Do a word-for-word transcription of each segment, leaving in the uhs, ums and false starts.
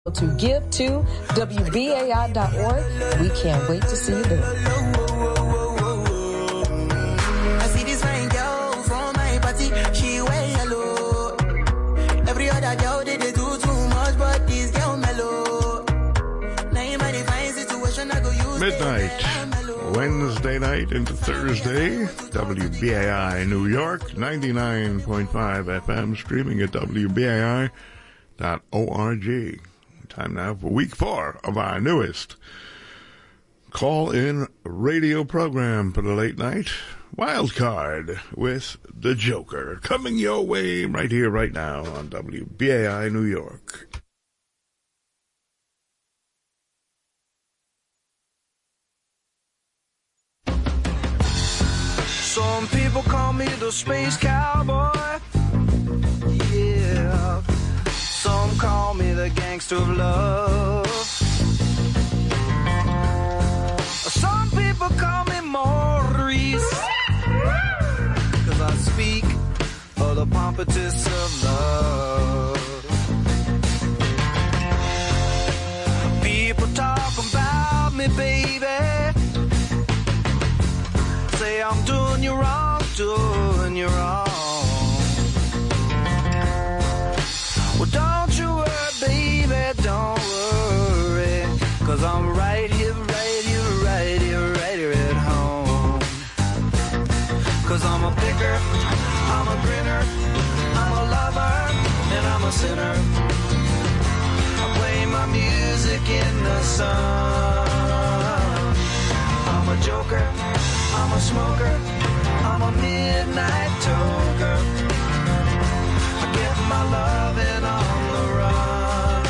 to give to W B A I dot org. We can't wait to see you there. I see this fine girl from my party, she wear yellow. Every other girl they, they do too much, but this girl mellow. Now in my divine situation, I go use midnight, Wednesday night into Thursday, W B A I New York, ninety-nine point five F M, streaming at W B A I dot org. Time now for week four of our newest call-in radio program for the late night, Wildcard with the Joker, coming your way right here, right now on W B A I New York. Some people call me the space cowboy. Yeah. Some call me the gangster of love. Some people call me Maurice, 'cause I speak of the pompatus of love. People talk about me, baby, say I'm doing you wrong, doing you wrong. Well, don't you worry, baby, don't worry, 'cause I'm right here, right here, right here, right here at home. 'Cause I'm a picker, I'm a grinner, I'm a lover, and I'm a sinner. I play my music in the sun. I'm a joker, I'm a smoker, I'm a midnight toker. I get my loving on the run.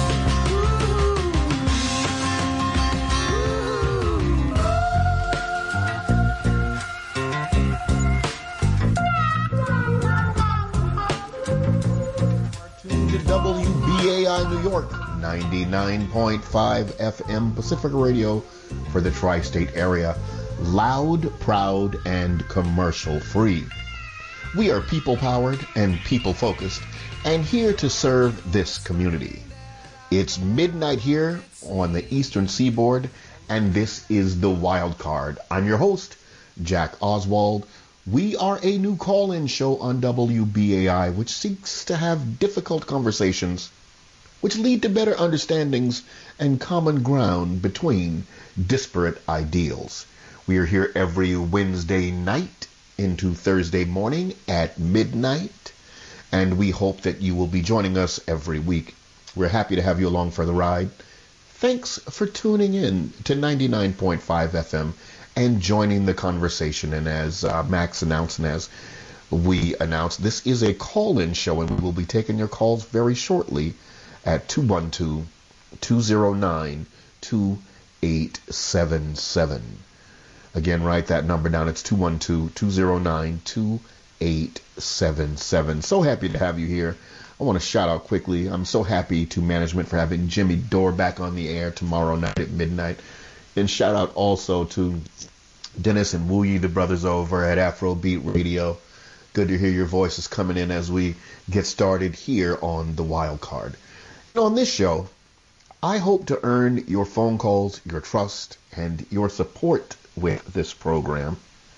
Tuned to W B A I New York, ninety-nine point five F M Pacific Radio for the tri-state area. Loud, proud, and commercial-free. We are people-powered and people-focused, and here to serve this community. It's midnight here on the Eastern Seaboard, and this is the Wild Card. I'm your host, Jack Oswald. We are a new call-in show on W B A I, which seeks to have difficult conversations, which lead to better understandings and common ground between disparate ideals. We are here every Wednesday night into Thursday morning at midnight, and we hope that you will be joining us every week. We're happy to have you along for the ride. Thanks for tuning in to ninety-nine point five F M and joining the conversation. And as uh, Max announced, and as we announced, this is a call-in show, and we will be taking your calls very shortly at two one two, two zero nine, two eight seven seven. Again, write that number down. It's two one two, two zero nine, two eight seven seven. So happy to have you here. I want to shout out quickly. I'm so happy to management for having Jimmy Dore back on the air tomorrow night at midnight. And shout out also to Dennis and Wooyee, the brothers over at Afrobeat Radio. Good to hear your voices coming in as we get started here on the Wild Card. And on this show, I hope to earn your phone calls, your trust, and your support with this program.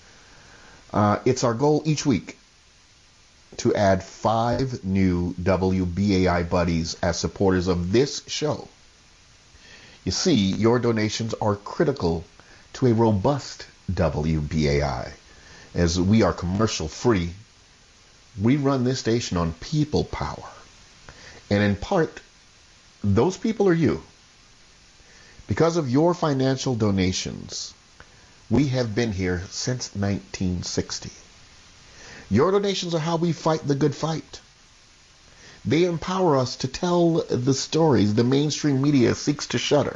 Uh, it's our goal each week to add five new W B A I buddies as supporters of this show. You see, your donations are critical to a robust W B A I. As we are commercial free, we run this station on people power. And in part, those people are you. Because of your financial donations, we have been here since nineteen sixty. Your donations are how we fight the good fight. They empower us to tell the stories the mainstream media seeks to shutter.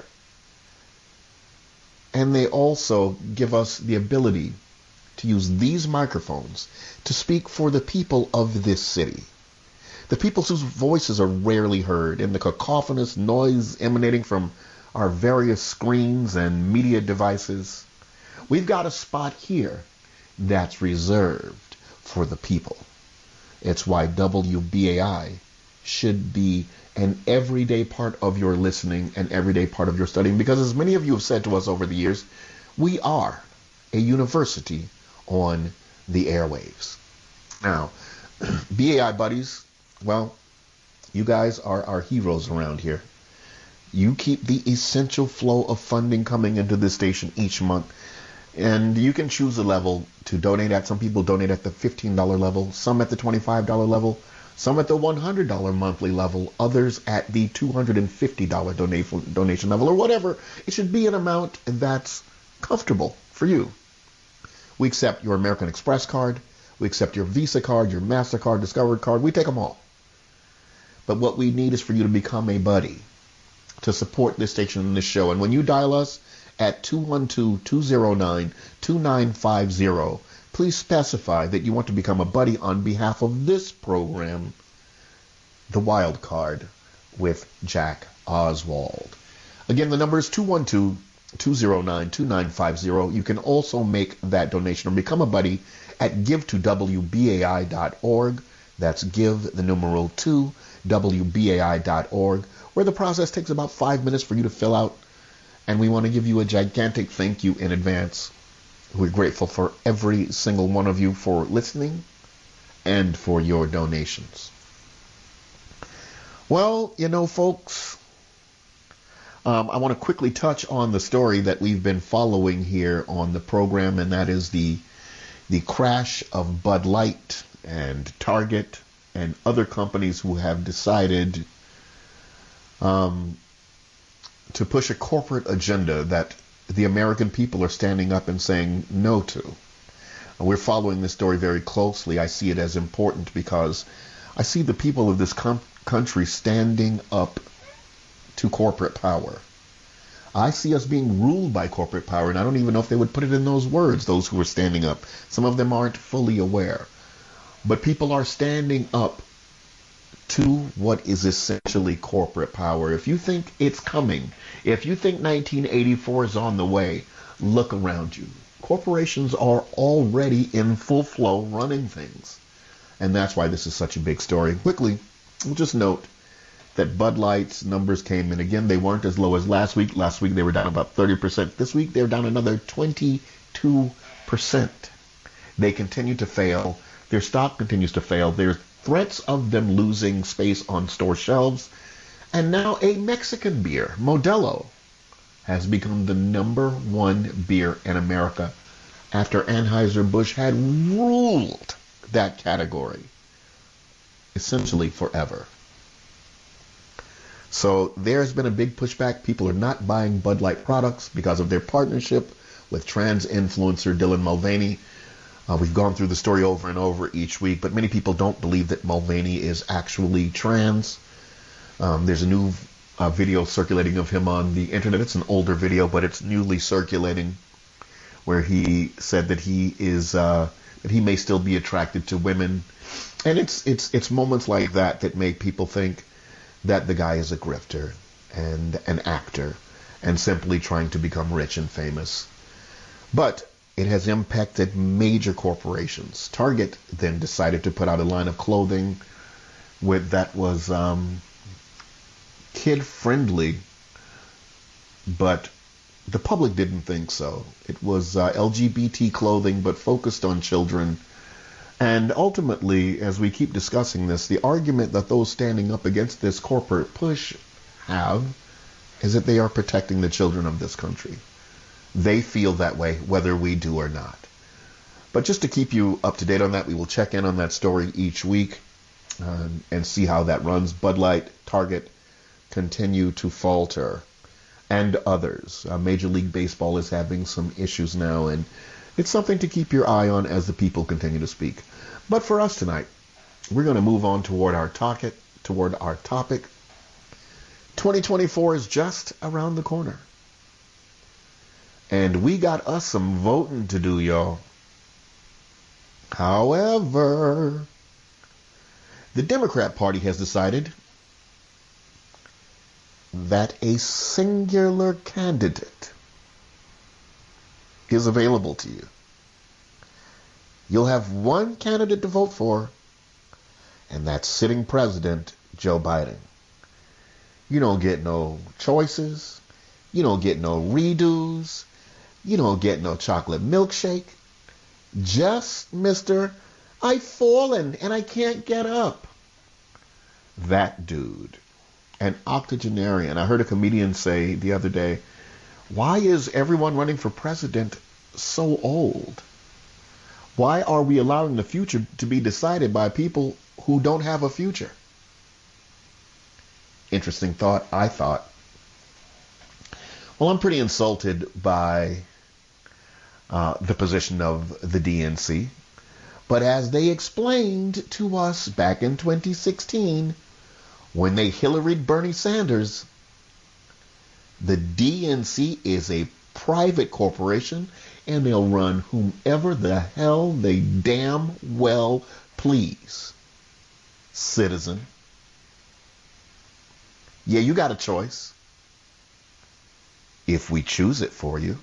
And they also give us the ability to use these microphones to speak for the people of this city. The people whose voices are rarely heard in the cacophonous noise emanating from our various screens and media devices. We've got a spot here that's reserved for the people. It's why W B A I should be an everyday part of your listening and everyday part of your studying, because as many of you have said to us over the years, we are a university on the airwaves. Now, B A I buddies, well, you guys are our heroes around here. You keep the essential flow of funding coming into this station each month. And you can choose a level to donate at. Some people donate at the fifteen dollars level, some at the twenty-five dollars level, some at the one hundred dollars monthly level, others at the two hundred fifty dollars donation, donation level, or whatever. It should be an amount that's comfortable for you. We accept your American Express card. We accept your Visa card, your MasterCard, Discover card. We take them all. But what we need is for you to become a buddy to support this station and this show. And when you dial us at two one two, two zero nine, two nine five zero, please specify that you want to become a buddy on behalf of this program, The Wild Card with Jack Oswald. Again, the number is two one two, two zero nine, two nine five zero. You can also make that donation or become a buddy at give to W B A I dot org. That's give the numeral two, W B A I dot org, where the process takes about five minutes for you to fill out. And we want to give you a gigantic thank you in advance. We're grateful for every single one of you for listening and for your donations. Well, you know, folks, um, I want to quickly touch on the story that we've been following here on the program, and that is the the crash of Bud Light and Target and other companies who have decided um, to push a corporate agenda that the American people are standing up and saying no to. And we're following this story very closely. I see it as important because I see the people of this com- country standing up to corporate power. I see us being ruled by corporate power, and I don't even know if they would put it in those words, those who are standing up. Some of them aren't fully aware. But people are standing up to what is essentially corporate power. If you think it's coming, if you think nineteen eighty-four is on the way, look around you. Corporations are already in full flow running things. And that's why this is such a big story. Quickly, we'll just note that Bud Light's numbers came in. Again, they weren't as low as last week. Last week they were down about thirty percent. This week they're down another twenty-two percent. They continue to fail. Their stock continues to fail. There's threats of them losing space on store shelves. And now a Mexican beer, Modelo, has become the number one beer in America after Anheuser-Busch had ruled that category essentially forever. So there's been a big pushback. People are not buying Bud Light products because of their partnership with trans influencer Dylan Mulvaney. Uh, we've gone through the story over and over each week, but many people don't believe that Mulvaney is actually trans. Um, there's a new uh, video circulating of him on the internet. It's an older video, but it's newly circulating, where he said that he is uh, that he may still be attracted to women, and it's it's it's moments like that that make people think that the guy is a grifter and an actor and simply trying to become rich and famous. But it has impacted major corporations. Target then decided to put out a line of clothing with that was um, kid-friendly, but the public didn't think so. It was uh, L G B T clothing, but focused on children. And ultimately, as we keep discussing this, the argument that those standing up against this corporate push have is that they are protecting the children of this country. They feel that way, whether we do or not. But just to keep you up to date on that, we will check in on that story each week uh, and see how that runs. Bud Light, Target continue to falter, and others. Uh, Major League Baseball is having some issues now, and it's something to keep your eye on as the people continue to speak. But for us tonight, we're going to move on toward our topic. Toward our topic. twenty twenty-four is just around the corner. And we got us some voting to do, y'all. However, the Democrat Party has decided that a singular candidate is available to you. You'll have one candidate to vote for, and that's sitting President Joe Biden. You don't get no choices. You don't get no redos. You don't get no chocolate milkshake. Just Mister I've fallen and I can't get up. That dude. An octogenarian. I heard a comedian say the other day, why is everyone running for president so old? Why are we allowing the future to be decided by people who don't have a future? Interesting thought, I thought. Well, I'm pretty insulted by uh, the position of the D N C. But as they explained to us back in twenty sixteen, when they Hillaried Bernie Sanders, the D N C is a private corporation and they'll run whomever the hell they damn well please. Citizen. Yeah, you got a choice. If we choose it for you.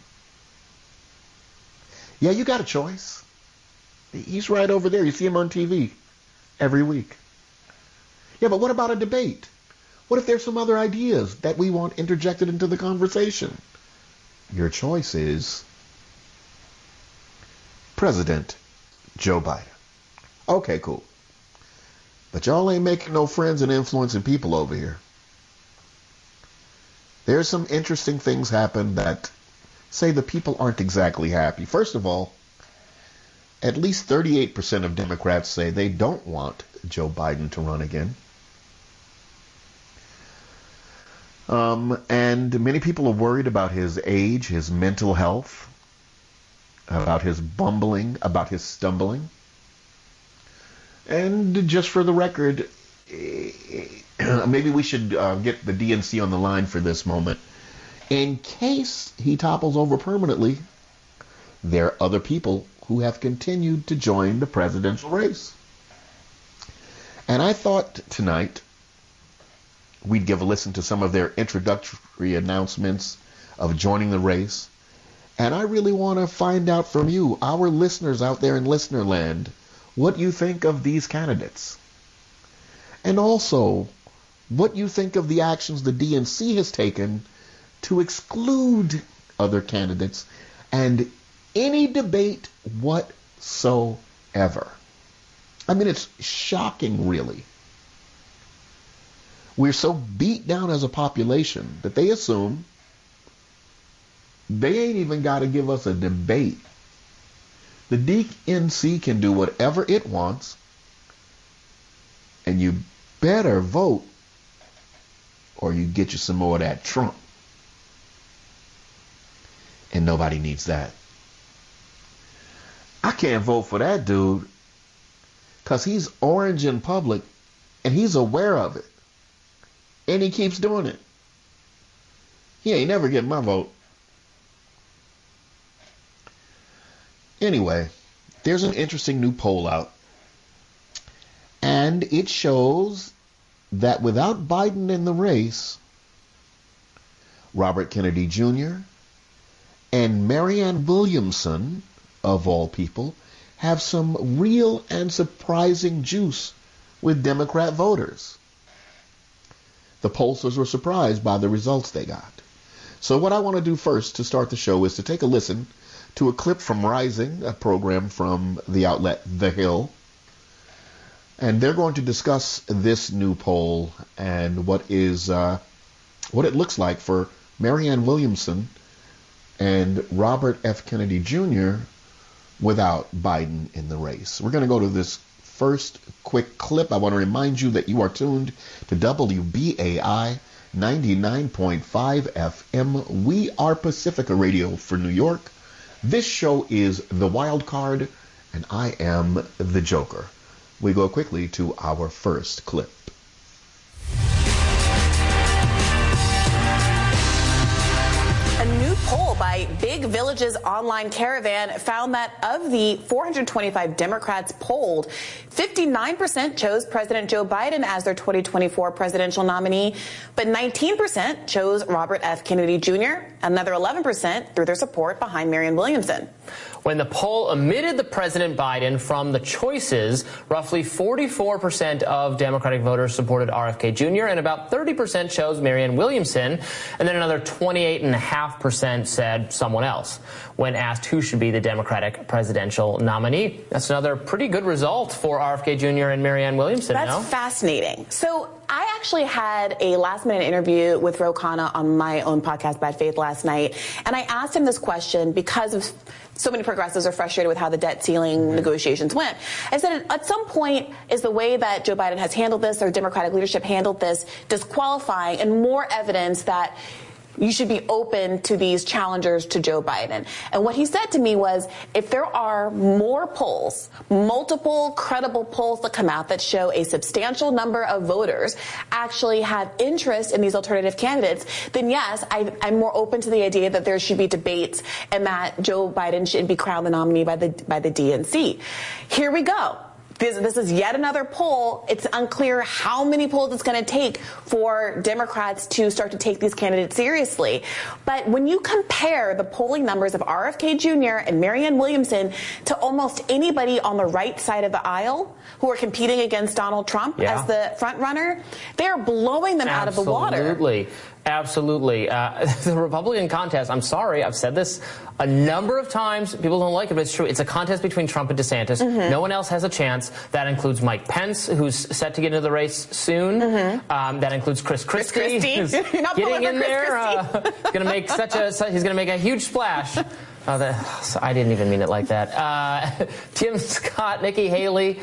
Yeah, you got a choice. He's right over there. You see him on T V every week. Yeah, but what about a debate? What if there's some other ideas that we want interjected into the conversation? Your choice is President Joe Biden. Okay, cool. But y'all ain't making no friends and influencing people over here. There's some interesting things happen that say the people aren't exactly happy. First of all, at least thirty-eight percent of Democrats say they don't want Joe Biden to run again. Um, and many people are worried about his age, his mental health, about his bumbling, about his stumbling. And just for the record, maybe we should uh, get the D N C on the line for this moment. In case he topples over permanently, there are other people who have continued to join the presidential race. And I thought tonight we'd give a listen to some of their introductory announcements of joining the race. And I really want to find out from you, our listeners out there in listener land, what you think of these candidates. And also, what you think of the actions the D N C has taken to exclude other candidates and any debate whatsoever. I mean, it's shocking, really. We're so beat down as a population that they assume they ain't even got to give us a debate. The D N C can do whatever it wants, and you better vote or you get you some more of that Trump. And nobody needs that. I can't vote for that dude because he's orange in public and he's aware of it. And he keeps doing it. He ain't never getting my vote. Anyway, there's an interesting new poll out. And it shows that without Biden in the race, Robert Kennedy Junior and Marianne Williamson, of all people, have some real and surprising juice with Democrat voters. The pollsters were surprised by the results they got. So what I want to do first to start the show is to take a listen to a clip from Rising, a program from the outlet The Hill. And they're going to discuss this new poll and what is uh, what it looks like for Marianne Williamson and Robert F. Kennedy Junior without Biden in the race. We're going to go to this first quick clip. I want to remind you that you are tuned to W B A I ninety-nine point five F M. We are Pacifica Radio for New York. This show is The Wild Card, and I am the Joker. We go quickly to our first clip. A new poll by Big Village's online caravan found that of the four hundred twenty-five Democrats polled, fifty-nine percent chose President Joe Biden as their twenty twenty-four presidential nominee, but nineteen percent chose Robert F. Kennedy Junior Another eleven percent threw their support behind Marianne Williamson. When the poll omitted the President Biden from the choices, roughly forty-four percent of Democratic voters supported R F K Junior and about thirty percent chose Marianne Williamson, and then another twenty-eight point five percent said someone else. When asked who should be the Democratic presidential nominee, that's another pretty good result for R F K Junior and Marianne Williamson. That's no? fascinating. So I actually had a last-minute interview with Ro Khanna on my own podcast, Bad Faith, last night, and I asked him this question because of so many progressives are frustrated with how the debt ceiling mm-hmm. negotiations went. I said, at some point, is the way that Joe Biden has handled this, or Democratic leadership handled this, disqualifying and more evidence that you should be open to these challengers to Joe Biden? And what he said to me was, if there are more polls, multiple credible polls that come out that show a substantial number of voters actually have interest in these alternative candidates, then yes, I, I'm more open to the idea that there should be debates and that Joe Biden should be crowned the nominee by the by the D N C. Here we go. This, this is yet another poll. It's unclear how many polls it's going to take for Democrats to start to take these candidates seriously. But when you compare the polling numbers of R F K Junior and Marianne Williamson to almost anybody on the right side of the aisle who are competing against Donald Trump yeah. as the front runner, they're blowing them Absolutely. out of the water. Absolutely. Absolutely. Uh, the Republican contest, I'm sorry, I've said this a number of times. People don't like it, but it's true. It's a contest between Trump and DeSantis. Mm-hmm. No one else has a chance. That includes Mike Pence, who's set to get into the race soon. Mm-hmm. Um, that includes Chris Christie, Chris Christie. who's getting in Chris there. Uh, going to make such a. He's going to make a huge splash. Oh, that, I didn't even mean it like that. Uh, Tim Scott, Nikki Haley.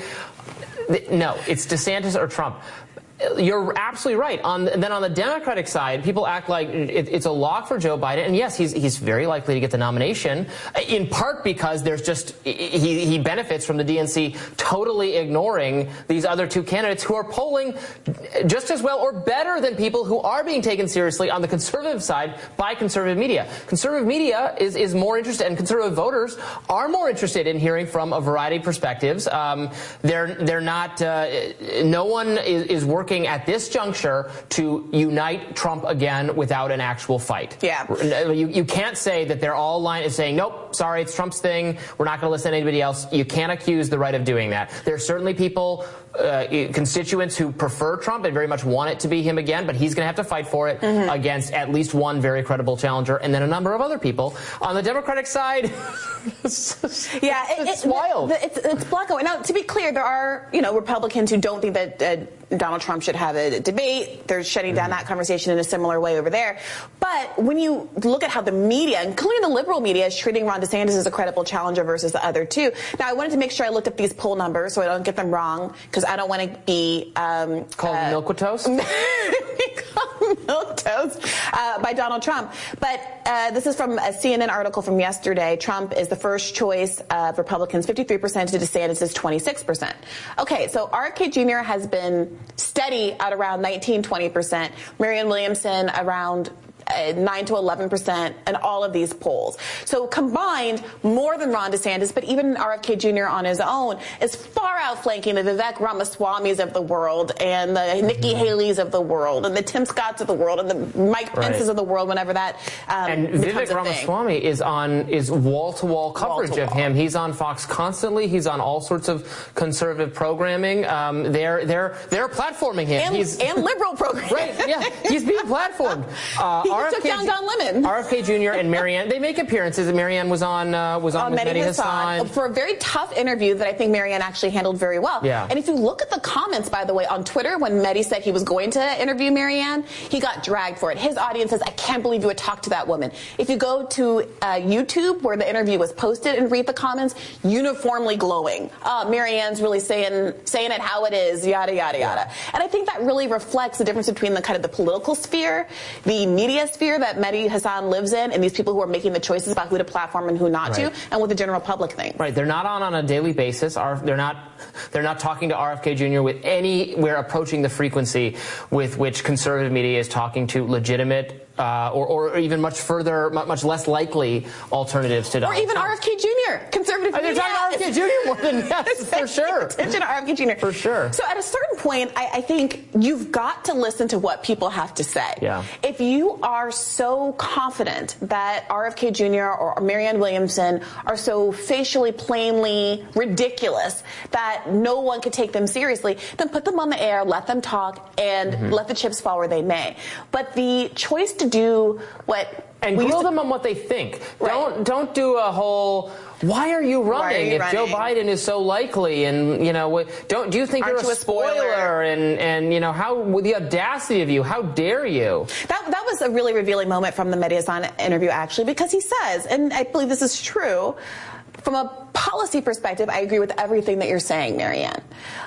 No, it's DeSantis or Trump. You're absolutely right. On the, then on the Democratic side, people act like it, it's a lock for Joe Biden, and yes, he's he's very likely to get the nomination, in part because there's just he he benefits from the D N C totally ignoring these other two candidates who are polling just as well or better than people who are being taken seriously on the conservative side by conservative media. Conservative media is is more interested, and conservative voters are more interested in hearing from a variety of perspectives. Um, they're they're not. Uh, no one is, is working at this juncture to unite Trump again without an actual fight. Yeah. You, you can't say that they're all lying and saying, nope, sorry, it's Trump's thing. We're not going to listen to anybody else. You can't accuse the right of doing that. There are certainly people, uh, constituents who prefer Trump and very much want it to be him again, but he's going to have to fight for it mm-hmm. against at least one very credible challenger and then a number of other people. On the Democratic side, it's, yeah, it's, it, it's it, wild. The, it's, it's black and white. Now, to be clear, there are, you know, Republicans who don't think that uh, Donald Trump should have a debate. They're shutting down that conversation in a similar way over there. But when you look at how the media, including the liberal media, is treating Ron DeSantis as a credible challenger versus the other two. Now, I wanted to make sure I looked up these poll numbers so I don't get them wrong, because I don't want to be um, called uh, milk with toast. Milk toast uh, by Donald Trump. But uh, this is from a C N N article from yesterday. Trump is the first choice of Republicans, fifty-three percent to DeSantis is twenty-six percent. Okay, so R F K Junior has been steady at around nineteen, twenty percent. Marianne Williamson around Uh, nine to eleven percent in all of these polls. So combined, more than Ron DeSantis, but even R F K Junior on his own is far outflanking the Vivek Ramaswamis of the world and the Nikki Haley's of the world and the Tim Scotts of the world and the Mike Pence's right. of the world whenever that um, and Vivek Ramaswamy thing. is on is wall-to-wall coverage wall to of wall. him. He's on Fox constantly. He's on all sorts of conservative programming. Um, they're they're they're platforming him. And, he's, and liberal programming. Right, yeah. He's being platformed. Uh, He took down Don Lemon. R F K Junior and Marianne, they make appearances. And Marianne was on uh, was on uh, with Mehdi Hasan for a very tough interview that I think Marianne actually handled very well. Yeah. And if you look at the comments, by the way, on Twitter when Mehdi said he was going to interview Marianne, he got dragged for it. His audience says, "I can't believe you would talk to that woman." If you go to uh, YouTube where the interview was posted and read the comments, uniformly glowing. Uh, Marianne's really saying saying it how it is, yada yada yada. And I think that really reflects the difference between the kind of the political sphere, the media biosphere that Mehdi Hassan lives in and these people who are making the choices about who to platform and who not Right. to, and what the general public thinks. Right, they're not on on a daily basis. Our, they're not they're not talking to R F K Junior with anywhere approaching the frequency with which conservative media is talking to legitimate uh, or, or even much further, much less likely alternatives to Donald Or even Trump. R F K Junior Conservative They're media. talking to R F K Junior more than yes, for sure. Attention to R F K Junior For sure. So at a certain point, I, I think you've got to listen to what people have to say. Yeah. If you are so confident that R F K Junior or Marianne Williamson are so facially, plainly ridiculous that no one could take them seriously, then put them on the air, let them talk, and mm-hmm. let the chips fall where they may. But the choice to do what and we grill used to, them on what they think. Right. Don't don't do a whole. Why are you running are you if running? Joe Biden is so likely? And you know, don't do you think Aren't you're you a a spoiler? spoiler? And and you know how with the audacity of you? How dare you? That that was a really revealing moment from the Mehdi Hassan interview, actually, because he says, and I believe this is true, from a policy perspective, I agree with everything that you're saying, Marianne.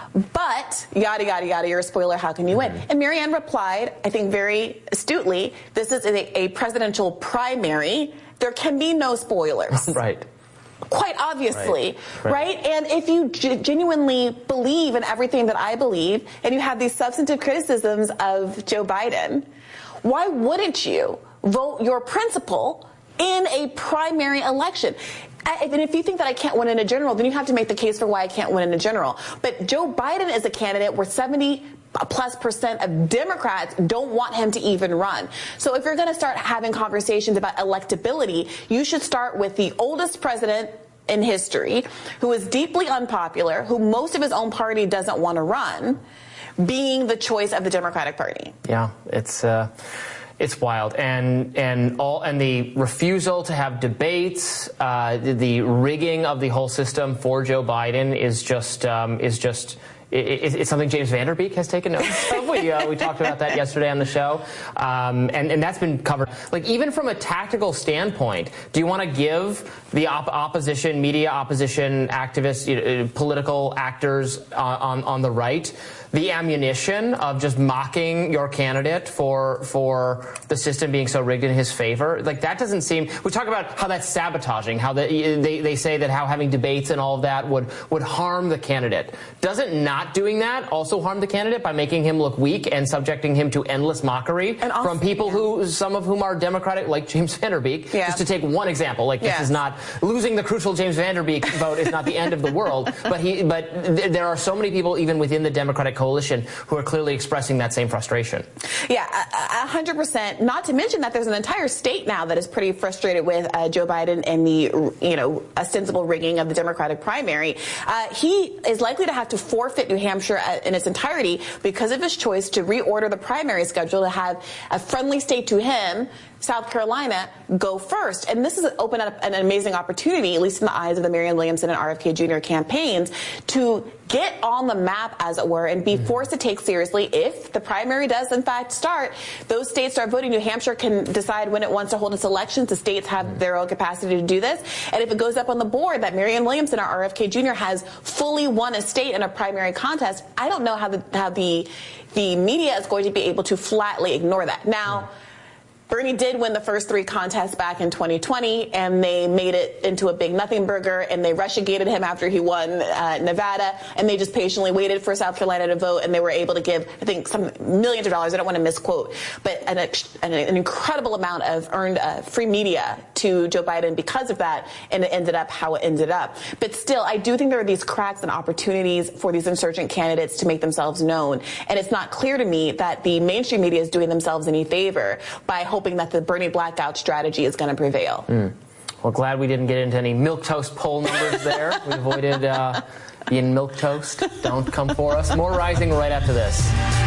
But, yada, yada, yada, you're a spoiler, how can you win? And Marianne replied, I think very astutely, this is a, a presidential primary. There can be no spoilers. Right. Quite obviously, right. right? right? And if you g- genuinely believe in everything that I believe, and you have these substantive criticisms of Joe Biden, why wouldn't you vote your principal in a primary election? And if you think that I can't win in a general, then you have to make the case for why I can't win in a general. But Joe Biden is a candidate where seventy plus percent of Democrats don't want him to even run. So if you're going to start having conversations about electability, you should start with the oldest president in history, who is deeply unpopular, who most of his own party doesn't want to run, being the choice of the Democratic Party. Yeah, it's uh, it's wild, and and all and the refusal to have debates, uh, the, the rigging of the whole system for Joe Biden is just um, is just. It, it's something James Van Der Beek has taken notice of. We, uh, we talked about that yesterday on the show, um, and, and that's been covered. Like, even from a tactical standpoint, do you want to give the op- opposition, media opposition activists, you know, political actors on, on, on the right the ammunition of just mocking your candidate for for the system being so rigged in his favor? Like, that doesn't seem. We talk about how that's sabotaging, how the, they they say that how having debates and all of that would would harm the candidate. Doesn't not doing that also harm the candidate by making him look weak and subjecting him to endless mockery also, from people yeah. who, some of whom are Democratic, like James Van Der Beek? Yeah. Just to take one example, like yes. this is not losing the crucial James Van Der Beek vote is not the end of the world, but he but th- there are so many people even within the Democratic coalition who are clearly expressing that same frustration. Yeah, a hundred percent. Not to mention that there's an entire state now that is pretty frustrated with uh, Joe Biden and the, you know, ostensible rigging of the Democratic primary. Uh, he is likely to have to forfeit New Hampshire in its entirety because of his choice to reorder the primary schedule to have a friendly state to him, South Carolina, go first. And this has opened up an amazing opportunity, at least in the eyes of the Marianne Williamson and R F K Junior campaigns, to get on the map, as it were, and be forced to take seriously, if the primary does in fact start, those states start voting. New Hampshire can decide when it wants to hold its elections. The states have their own capacity to do this. And if it goes up on the board that Marianne Williamson or R F K Junior has fully won a state in a primary contest, I don't know how the, how the, the media is going to be able to flatly ignore that. Now, Bernie did win the first three contests back in twenty twenty, and they made it into a big nothing burger, and they Russiagated him after he won uh, Nevada, and they just patiently waited for South Carolina to vote, and they were able to give, I think, some millions of dollars, I don't want to misquote, but an, an, an incredible amount of earned uh, free media to Joe Biden because of that, and it ended up how it ended up. But still, I do think there are these cracks and opportunities for these insurgent candidates to make themselves known, and it's not clear to me that the mainstream media is doing themselves any favor by hoping that the Bernie blackout strategy is going to prevail. Mm. Well, glad we didn't get into any milquetoast poll numbers there. We avoided uh, being milquetoast. Don't come for us. More Rising right after this.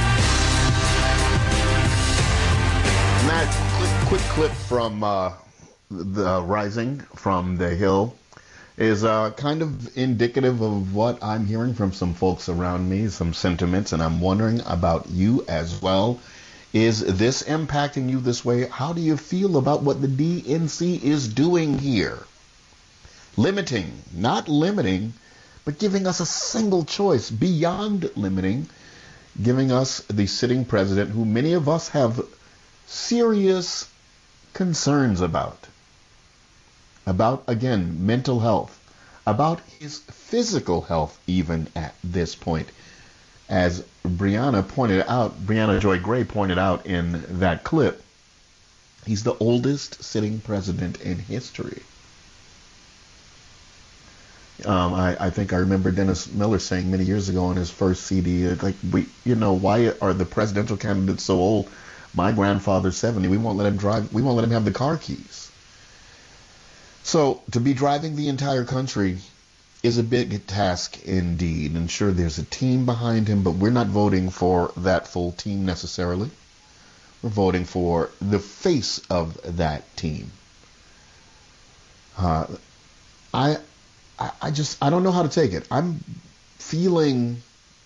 And that quick, quick clip from uh, the Rising from the Hill is uh, kind of indicative of what I'm hearing from some folks around me, some sentiments, and I'm wondering about you as well. Is this impacting you this way? How do you feel about what the D N C is doing here? Limiting, not limiting, but giving us a single choice beyond limiting, giving us the sitting president who many of us have serious concerns about. About, again, mental health. About his physical health even at this point. As Brianna pointed out, Brianna Joy Gray pointed out in that clip, he's the oldest sitting president in history. Um, I, I think I remember Dennis Miller saying many years ago on his first C D, like, we, you know, why are the presidential candidates so old? My grandfather's seventy. We won't let him drive. We won't let him have the car keys. So to be driving the entire country is a big task indeed. And sure, there's a team behind him, but we're not voting for that full team necessarily. We're voting for the face of that team. Uh, I, I just, I don't know how to take it. I'm feeling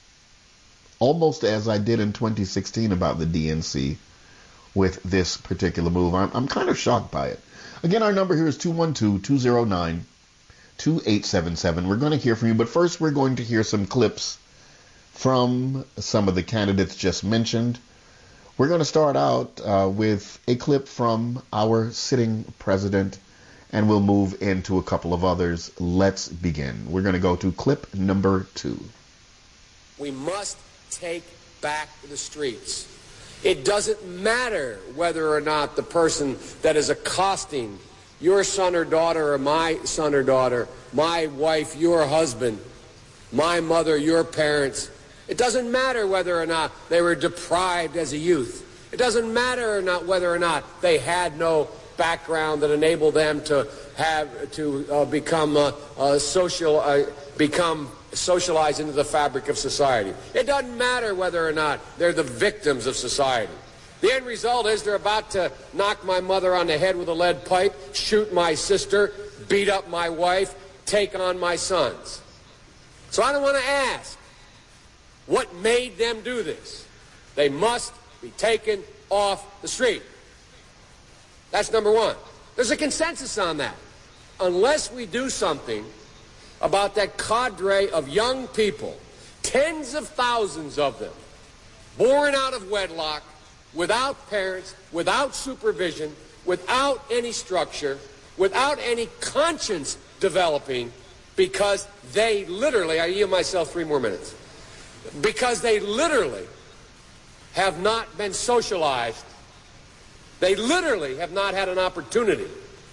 almost as I did in twenty sixteen about the D N C with this particular move. I'm, I'm kind of shocked by it. Again, our number here is two one two, two zero nine, two eight seven seven. We're going to hear from you, but first we're going to hear some clips from some of the candidates just mentioned. We're going to start out uh, with a clip from our sitting president, and we'll move into a couple of others. Let's begin. We're going to go to clip number two. We must take back the streets. It doesn't matter whether or not the person that is accosting your son or daughter or my son or daughter, my wife, your husband, my mother, your parents. It doesn't matter whether or not they were deprived as a youth. It doesn't matter or not whether or not they had no background that enabled them to have to uh, become uh, uh, social, uh, become socialized into the fabric of society. It doesn't matter whether or not they're the victims of society. The end result is they're about to knock my mother on the head with a lead pipe, shoot my sister, beat up my wife, take on my sons. So I don't want to ask what made them do this. They must be taken off the street. That's number one. There's a consensus on that. Unless we do something about that cadre of young people, tens of thousands of them, born out of wedlock, without parents, without supervision, without any structure, without any conscience developing, because they literally, I yield myself three more minutes, because they literally have not been socialized. They literally have not had an opportunity.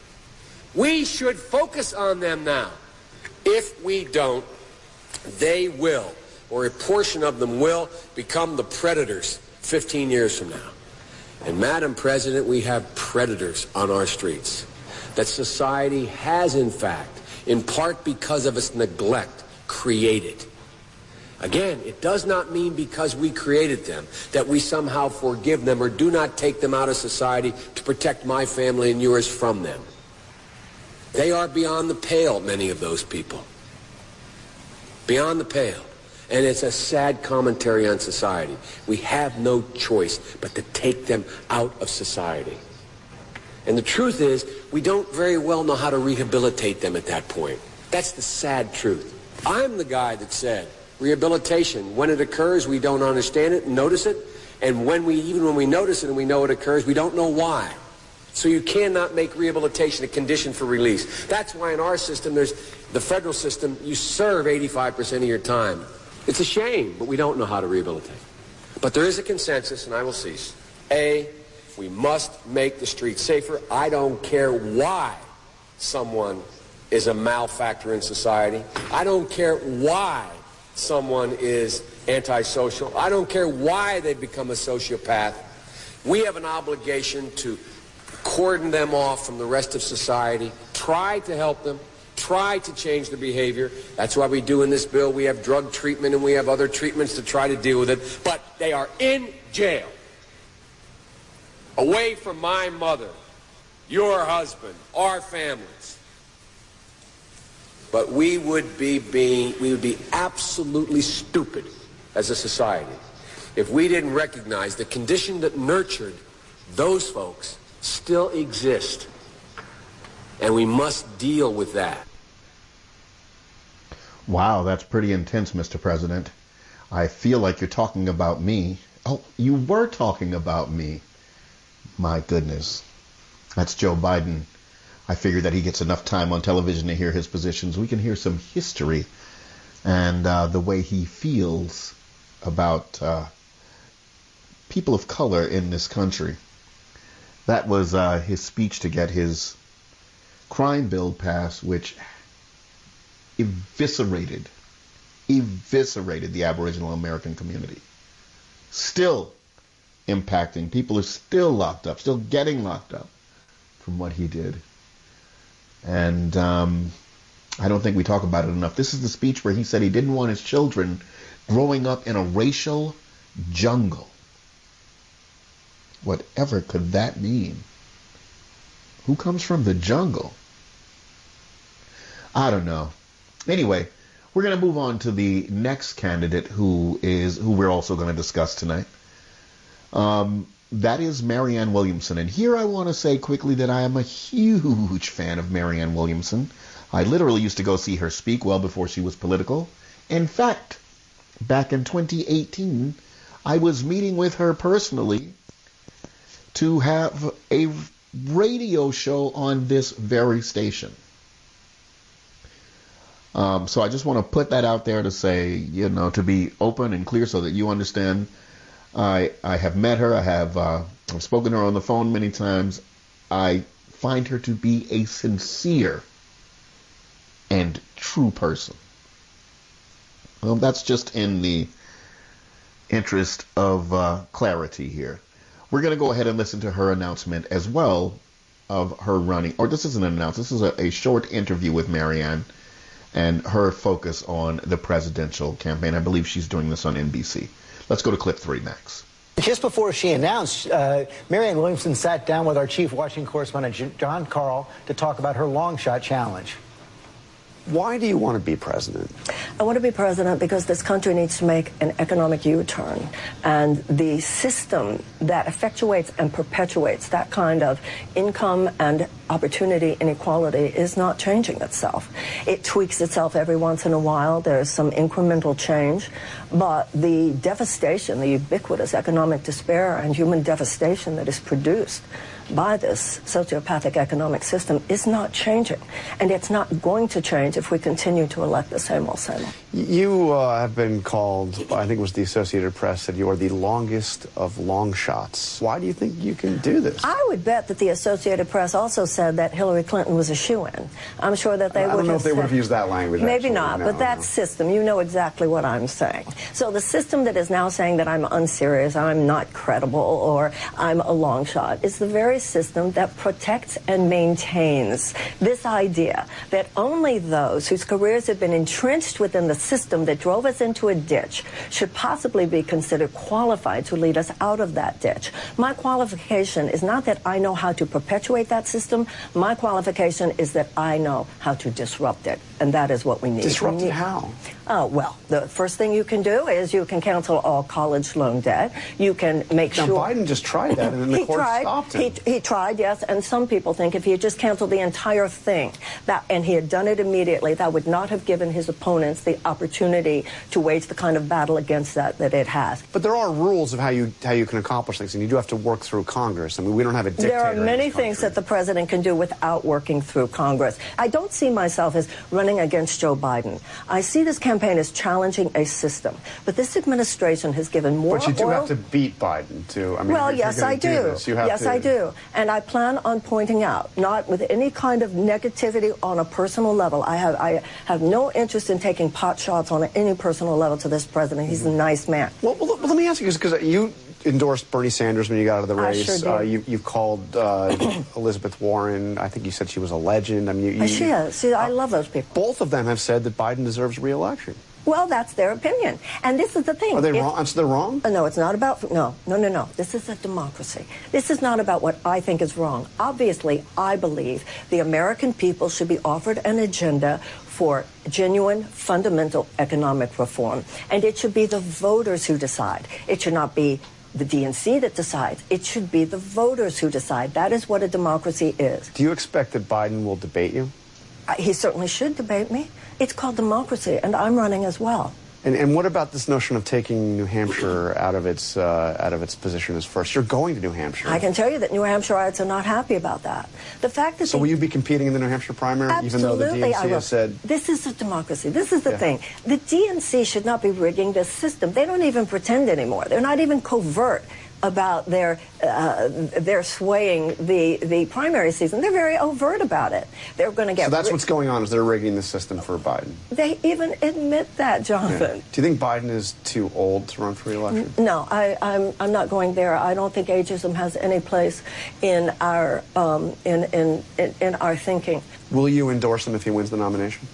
We should focus on them now. If we don't, they will, or a portion of them will, become the predators fifteen years from now. And Madam President, we have predators on our streets that society has, in fact, in part because of its neglect, created. Again, it does not mean because we created them that we somehow forgive them or do not take them out of society to protect my family and yours from them. They are beyond the pale, many of those people. Beyond the pale. And it's a sad commentary on society. We have no choice but to take them out of society. And the truth is, we don't very well know how to rehabilitate them at that point. That's the sad truth. I'm the guy that said, rehabilitation, when it occurs, we don't understand it and notice it. And when we, even when we notice it and we know it occurs, we don't know why. So you cannot make rehabilitation a condition for release. That's why in our system, there's the federal system, you serve eighty-five percent of your time. It's a shame, but we don't know how to rehabilitate. But there is a consensus, and I will cease. A, we must make the streets safer. I don't care why someone is a malefactor in society. I don't care why someone is antisocial. I don't care why they become a sociopath. We have an obligation to cordon them off from the rest of society, try to help them, try to change their behavior. That's why we do in this bill. We have drug treatment and we have other treatments to try to deal with it. But they are in jail, away from my mother, your husband, our families. But we would be being, we would be absolutely stupid as a society if we didn't recognize the condition that nurtured those folks still exist. And we must deal with that. Wow, that's pretty intense, Mister President. I feel like you're talking about me. Oh, you were talking about me. My goodness. That's Joe Biden. I figure that he gets enough time on television to hear his positions. We can hear some history and uh, the way he feels about uh, people of color in this country. That was uh, his speech to get his crime bill passed, which eviscerated, eviscerated the Aboriginal American community. Still impacting. People are still locked up, still getting locked up from what he did. And um, I don't think we talk about it enough. This is the speech where he said he didn't want his children growing up in a racial jungle. Whatever could that mean? Who comes from the jungle? I don't know. Anyway, we're going to move on to the next candidate who is who we're also going to discuss tonight. Um, that is Marianne Williamson. And here I want to say quickly that I am a huge fan of Marianne Williamson. I literally used to go see her speak well before she was political. In fact, back in twenty eighteen, I was meeting with her personally to have a radio show on this very station. Um, so I just want to put that out there to say, you know, to be open and clear so that you understand. I I have met her. I have uh, I've spoken to her on the phone many times. I find her to be a sincere and true person. Well, that's just in the interest of uh, clarity here. We're going to go ahead and listen to her announcement as well of her running. Or this isn't an announcement. This is a, a short interview with Marianne and her focus on the presidential campaign. I believe she's doing this on N B C. Let's go to clip three, Max. Just before she announced, uh, Marianne Williamson sat down with our chief Washington correspondent, John Karl, to talk about her long shot challenge. Why do you want to be president? I want to be president because this country needs to make an economic U-turn. And the system that effectuates and perpetuates that kind of income and opportunity inequality is not changing itself. It tweaks itself every once in a while. There's some incremental change. But the devastation, the ubiquitous economic despair and human devastation that is produced by this sociopathic economic system is not changing. And it's not going to change if we continue to elect the same old, same old. You uh, have been called, I think it was the Associated Press, said you are the longest of long shots. Why do you think you can do this? I would bet that the Associated Press also said that Hillary Clinton was a shoo-in. I'm sure that they I would have I don't know if they said, would have used that language. Maybe actually. not, no, but that no. system, you know exactly what I'm saying. So the system that is now saying that I'm unserious, I'm not credible, or I'm a long shot, is the very system that protects and maintains this idea that only those whose careers have been entrenched within the system that drove us into a ditch should possibly be considered qualified to lead us out of that ditch. My qualification is not that I know how to perpetuate that system. My qualification is that I know how to disrupt it, and that is what we need. Disrupt we need, it how? Oh, well, the first thing you can do is you can cancel all college loan debt. You can make now, sure... Now, Biden just tried that, and then the he court tried, stopped him. He, he tried, yes, and some people think if he had just canceled the entire thing, that, and he had done it immediately, that would not have given his opponents the opportunity to wage the kind of battle against that that it has. But there are rules of how you how you can accomplish things, and you do have to work through Congress. I mean, we don't have a dictator. There are many in this things that the president can do without working through Congress. I don't see myself as running against Joe Biden. I see this campaign as challenging a system. But this administration has given more But you do oil. have to beat Biden, too. I mean, well, if yes, you're I do. do. This, you have yes, to... I do. And I plan on pointing out, not with any kind of negativity on a personal level. I have I have no interest in taking pot shots on any personal level to this president. He's mm-hmm. a nice man. Well, well, well, let me ask you, because you endorsed Bernie Sanders when you got out of the race. I sure did. Uh, you, you called uh, Elizabeth Warren. I think you said she was a legend. I mean, you, you, she is. See, I uh, love those people. Both of them have said that Biden deserves re-election. Well, that's their opinion. And this is the thing. Are they if, wrong? So they're wrong? No, it's not about... No, no, no, no. This is a democracy. This is not about what I think is wrong. Obviously, I believe the American people should be offered an agenda for genuine, fundamental economic reform. And it should be the voters who decide. It should not be the D N C that decides. It should be the voters who decide. That is what a democracy is. Do you expect that Biden will debate you? Uh, he certainly should debate me. It's called democracy, and I'm running as well. And, and what about this notion of taking New Hampshire out of its uh, out of its position as first? You're going to New Hampshire. I can tell you that New Hampshireites are not happy about that. The fact that so they, will you be competing in the New Hampshire primary, absolutely, even though the D N C has said this is a democracy? This is the yeah. thing. The D N C should not be rigging this system. They don't even pretend anymore. They're not even covert about their uh, their swaying the the primary season. They're very overt about it. They're going to get. So that's what's going on, is they're rigging the system for Biden. They even admit that, Jonathan. Yeah. Do you think Biden is too old to run for re-election? No, I, I'm I'm not going there. I don't think ageism has any place in our um, in, in in in our thinking. Will you endorse him if he wins the nomination?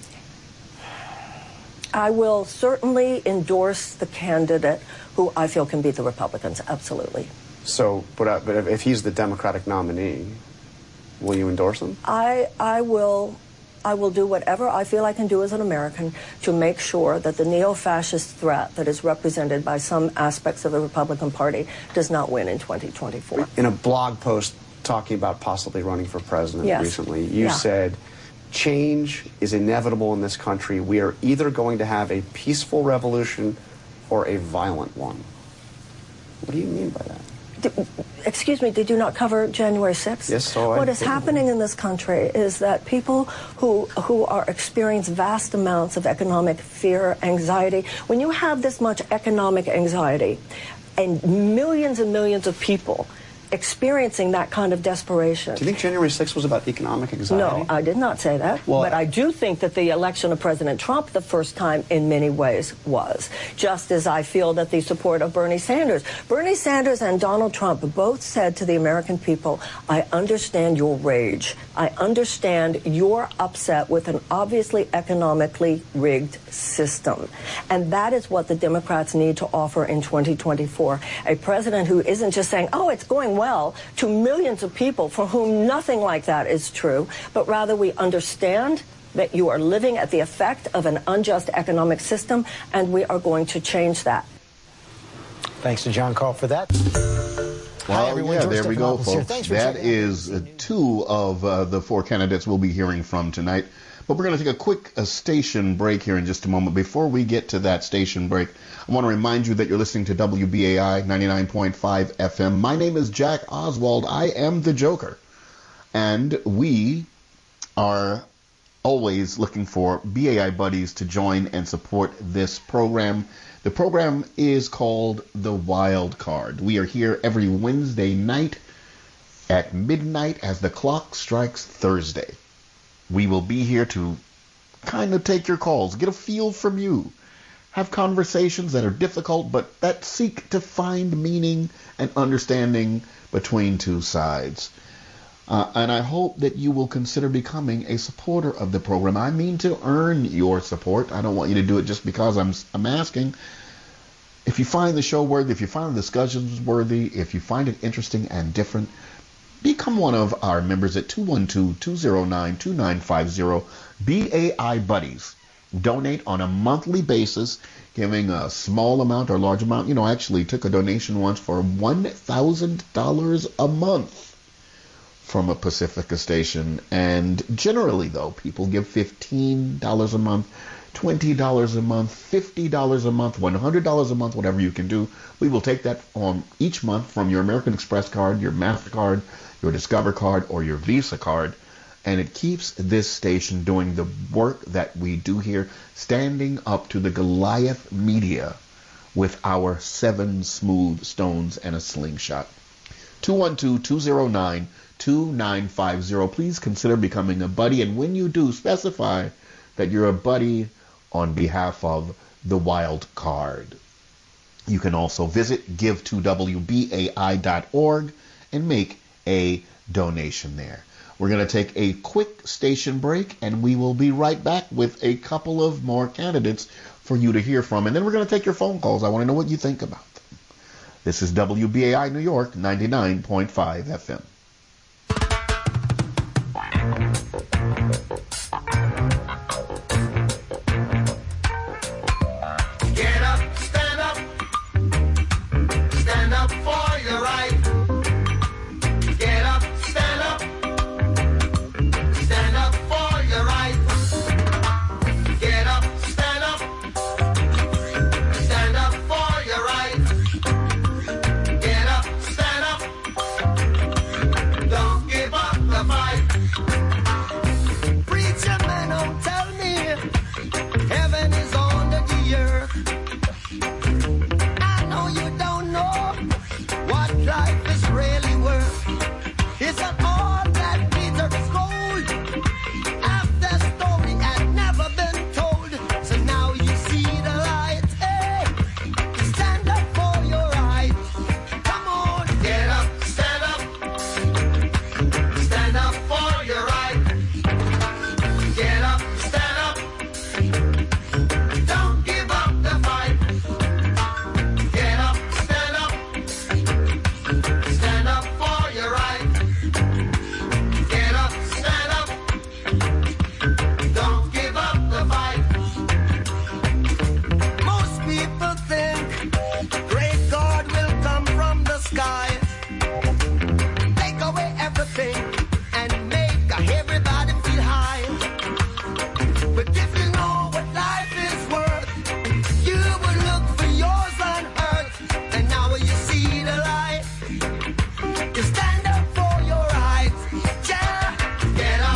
I will certainly endorse the candidate who I feel can beat the Republicans, absolutely. So, but, uh, but if he's the Democratic nominee, will you endorse him? I, I will I will do whatever I feel I can do as an American to make sure that the neo-fascist threat that is represented by some aspects of the Republican Party does not win in twenty twenty-four. In a blog post talking about possibly running for president yes. recently, you yeah. said, change is inevitable in this country. We are either going to have a peaceful revolution or a violent one. What do you mean by that? Did, excuse me, did you not cover January sixth? Yes, so I What is did. happening in this country is that people who who are experiencing vast amounts of economic fear, anxiety, when you have this much economic anxiety and millions and millions of people experiencing that kind of desperation. Do you think January sixth was about economic anxiety? No, I did not say that. Well, but I do think that the election of President Trump the first time in many ways was. Just as I feel that the support of Bernie Sanders. Bernie Sanders and Donald Trump both said to the American people, I understand your rage. I understand you're upset with an obviously economically rigged system. And that is what the Democrats need to offer in twenty twenty-four. A president who isn't just saying, oh, it's going well, to millions of people for whom nothing like that is true, but rather we understand that you are living at the effect of an unjust economic system, and we are going to change that. Thanks to Jon Karl for that. Well, Hi, everyone. yeah, George there we go, Stephanopoulos here. folks. Thanks for That checking out. is uh, two of uh, the four candidates we'll be hearing from tonight. But we're going to take a quick uh, station break here in just a moment. Before we get to that station break, I want to remind you that you're listening to W B A I ninety-nine point five F M. My name is Jack Oswald. I am the Joker. And we are always looking for B A I buddies to join and support this program. The program is called The Wild Card. We are here every Wednesday night at midnight as the clock strikes Thursday. We will be here to kind of take your calls, get a feel from you, have conversations that are difficult but that seek to find meaning and understanding between two sides. Uh, and I hope that you will consider becoming a supporter of the program. I mean to earn your support. I don't want you to do it just because I'm, I'm asking. If you find the show worthy, if you find the discussions worthy, if you find it interesting and different, become one of our members at two one two, two zero nine, two nine five zero. B A I Buddies. Donate on a monthly basis, giving a small amount or large amount. You know, I actually took a donation once for one thousand dollars a month from a Pacifica station. And generally, though, people give fifteen dollars a month, twenty dollars a month, fifty dollars a month, one hundred dollars a month, whatever you can do. We will take that on each month from your American Express card, your MasterCard, your Discover card, or your Visa card. And it keeps this station doing the work that we do here, standing up to the Goliath media with our seven smooth stones and a slingshot. two one two, two zero nine, two nine five zero. Please consider becoming a buddy. And when you do, specify that you're a buddy on behalf of the Wild Card. You can also visit give to W B A I dot org and make a donation there. We're going to take a quick station break, and we will be right back with a couple of more candidates for you to hear from. And then we're going to take your phone calls. I want to know what you think about them. This is W B A I New York, ninety-nine point five F M. Get up, stand up, stand up for your right. Get up, stand up, stand up for your right. Get up, stand up,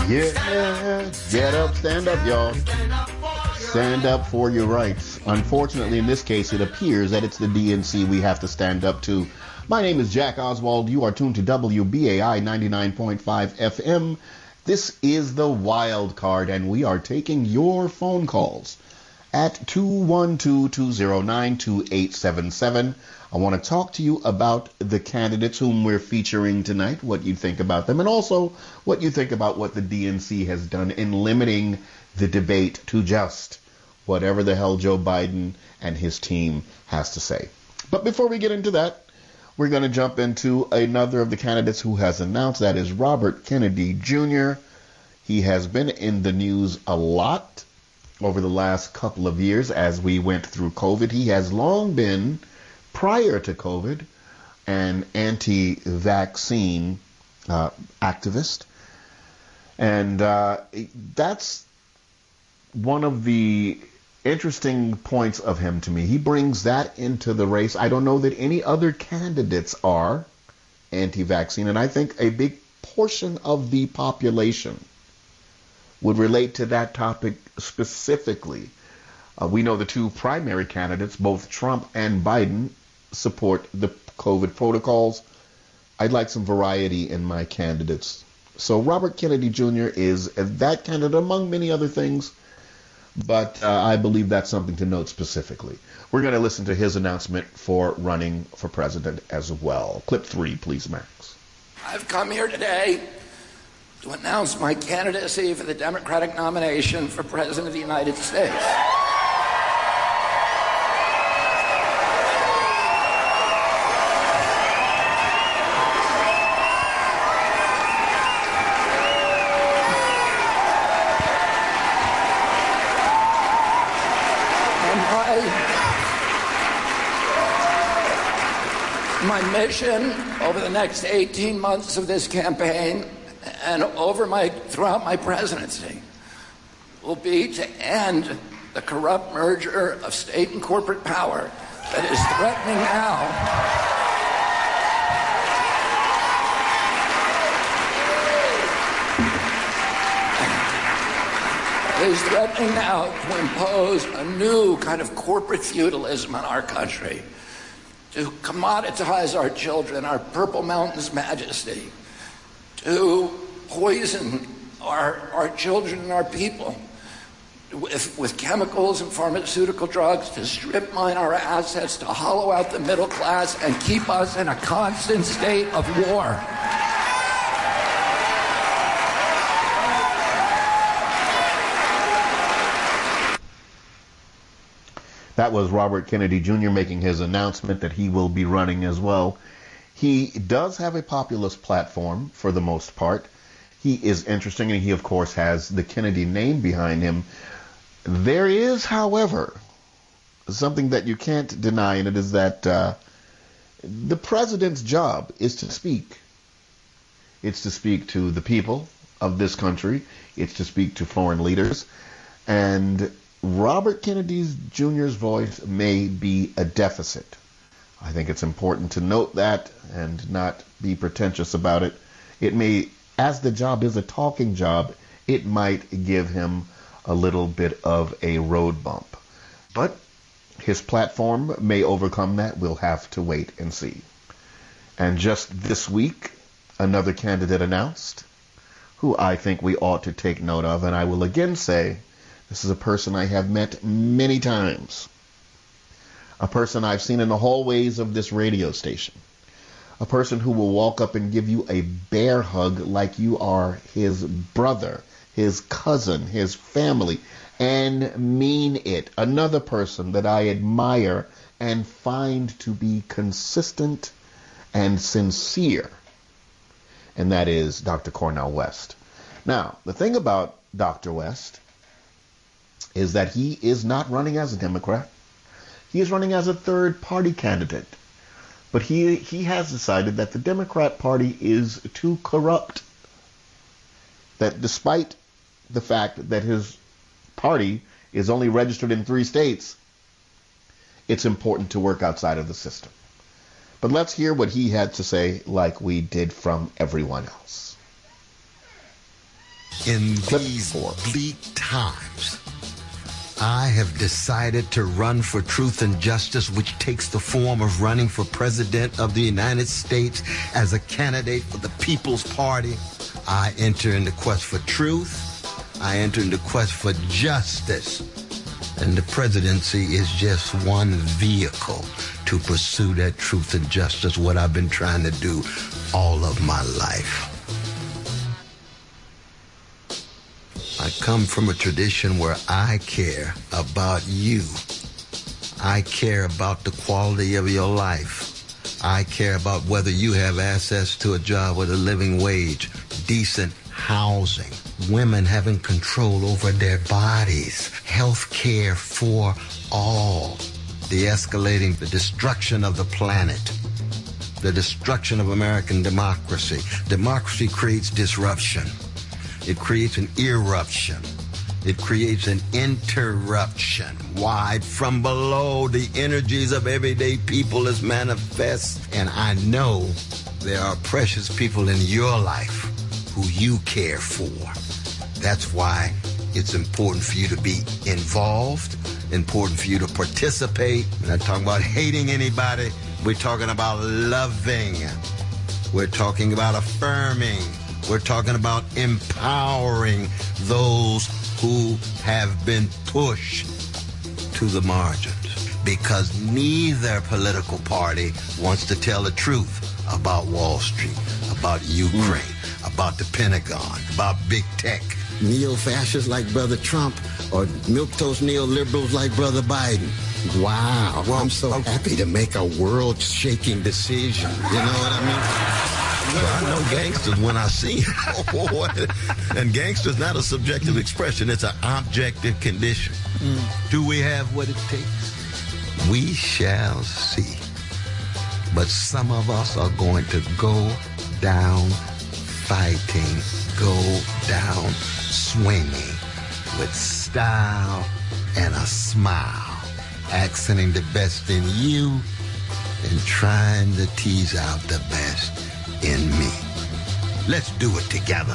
Yeah, get up, stand up, y'all. Stand up for your rights. Unfortunately, in this case, it appears that it's the D N C we have to stand up to. My name is Jack Oswald. You are tuned to W B A I ninety-nine point five F M. This is the Wild Card, and we are taking your phone calls at two one two, two zero nine, two eight seven seven. I want to talk to you about the candidates whom we're featuring tonight, what you think about them, and also what you think about what the D N C has done in limiting the debate to just whatever the hell Joe Biden and his team has to say. But before we get into that, we're going to jump into another of the candidates who has announced. That is Robert Kennedy Junior He has been in the news a lot over the last couple of years as we went through COVID. He has long been, prior to COVID, an anti-vaccine uh, activist. And uh, that's one of the interesting points of him to me. He brings that into the race. I don't know that any other candidates are anti-vaccine, and I think a big portion of the population would relate to that topic specifically. Uh, we know the two primary candidates, both Trump and Biden, support the COVID protocols. I'd like some variety in my candidates. So Robert Kennedy Junior is that candidate among many other things, but uh, I believe that's something to note specifically. We're going to listen to his announcement for running for president as well. Clip three, please, Max. I've come here today to announce my candidacy for the Democratic nomination for President of the United States. My mission over the next eighteen months of this campaign and over my throughout my presidency will be to end the corrupt merger of state and corporate power that is threatening now is threatening now to impose a new kind of corporate feudalism on our country, to commoditize our children, our Purple Mountain's majesty, to poison our, our children and our people with, with chemicals and pharmaceutical drugs, to strip mine our assets, to hollow out the middle class, and keep us in a constant state of war. That was Robert Kennedy Junior making his announcement that he will be running as well. He does have a populist platform for the most part. He is interesting, and he, of course, has the Kennedy name behind him. There is, however, something that you can't deny, and it is that uh, the president's job is to speak. It's to speak to the people of this country. It's to speak to foreign leaders. And Robert Kennedy Junior's voice may be a deficit. I think it's important to note that and not be pretentious about it. It may, as the job is a talking job, it might give him a little bit of a road bump. But his platform may overcome that. We'll have to wait and see. And just this week, another candidate announced, who I think we ought to take note of, and I will again say, this is a person I have met many times. A person I've seen in the hallways of this radio station. A person who will walk up and give you a bear hug like you are his brother, his cousin, his family, and mean it. Another person that I admire and find to be consistent and sincere. And that is Doctor Cornel West. Now, the thing about Doctor West is that he is not running as a Democrat. He is running as a third-party candidate. But he he has decided that the Democrat Party is too corrupt. That despite the fact that his party is only registered in three states, it's important to work outside of the system. But let's hear what he had to say, like we did from everyone else. In these bleak times, I have decided to run for truth and justice, which takes the form of running for president of the United States as a candidate for the People's Party. I enter into quest for truth. I enter into quest for justice. And the presidency is just one vehicle to pursue that truth and justice, what I've been trying to do all of my life. I come from a tradition where I care about you. I care about the quality of your life. I care about whether you have access to a job with a living wage, decent housing, women having control over their bodies, health care for all, de-escalating the destruction of the planet, the destruction of American democracy. Democracy creates disruption. It creates an eruption. It creates an interruption. Wide from below, the energies of everyday people is manifest. And I know there are precious people in your life who you care for. That's why it's important for you to be involved, important for you to participate. We're not talking about hating anybody. We're talking about loving. We're talking about affirming. We're talking about empowering those who have been pushed to the margins, because neither political party wants to tell the truth about Wall Street, about Ukraine, mm. about the Pentagon, about big tech. Neo-fascists like Brother Trump or milquetoast neoliberals like Brother Biden. Wow. Well, I'm so okay. happy to make a world-shaking decision. You know what I mean? Well, I know gangsters when I see them. And gangster's not a subjective expression. It's an objective condition. Mm. Do we have what it takes? We shall see. But some of us are going to go down fighting, go down swinging with style and a smile, accenting the best in you and trying to tease out the best in me. Let's do it together.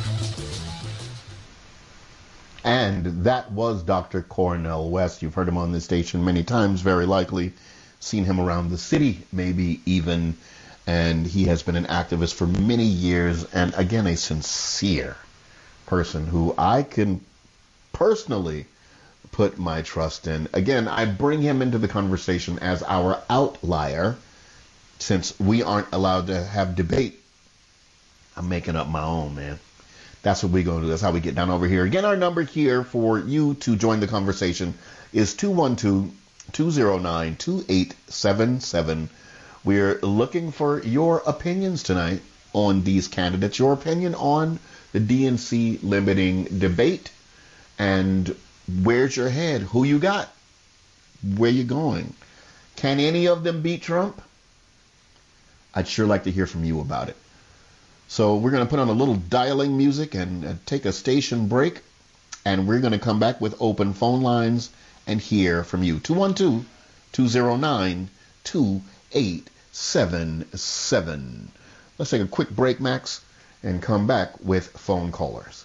And that was Doctor Cornel West. You've heard him on this station many times, very likely. Seen him around the city, maybe even. And he has been an activist for many years. And again, a sincere person who I can personally put my trust in. Again, I bring him into the conversation as our outlier, since we aren't allowed to have debate. I'm making up my own, man. That's what we go to. That's how we get down over here. Again, our number here for you to join the conversation is two one two, two zero nine, two eight seven seven. We're looking for your opinions tonight on these candidates, your opinion on the D N C limiting debate, and where's your head? Who you got? Where you going? Can any of them beat Trump? I'd sure like to hear from you about it. So we're going to put on a little dialing music and uh, take a station break, and we're going to come back with open phone lines and hear from you. two one two, two zero nine, two eight seven seven. Let's take a quick break, Max, and come back with phone callers.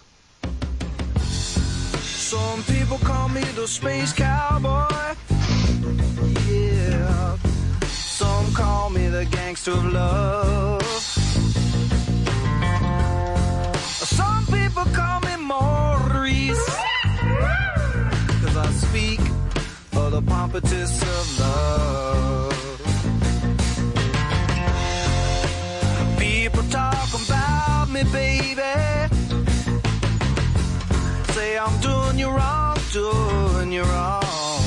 Some people call me the space cowboy. Yeah. Some call me the gangster of love. Some people call me Maurice, 'cause I speak of the pompatus of love. People talk about me, baby, say I'm doing you wrong, doing you wrong.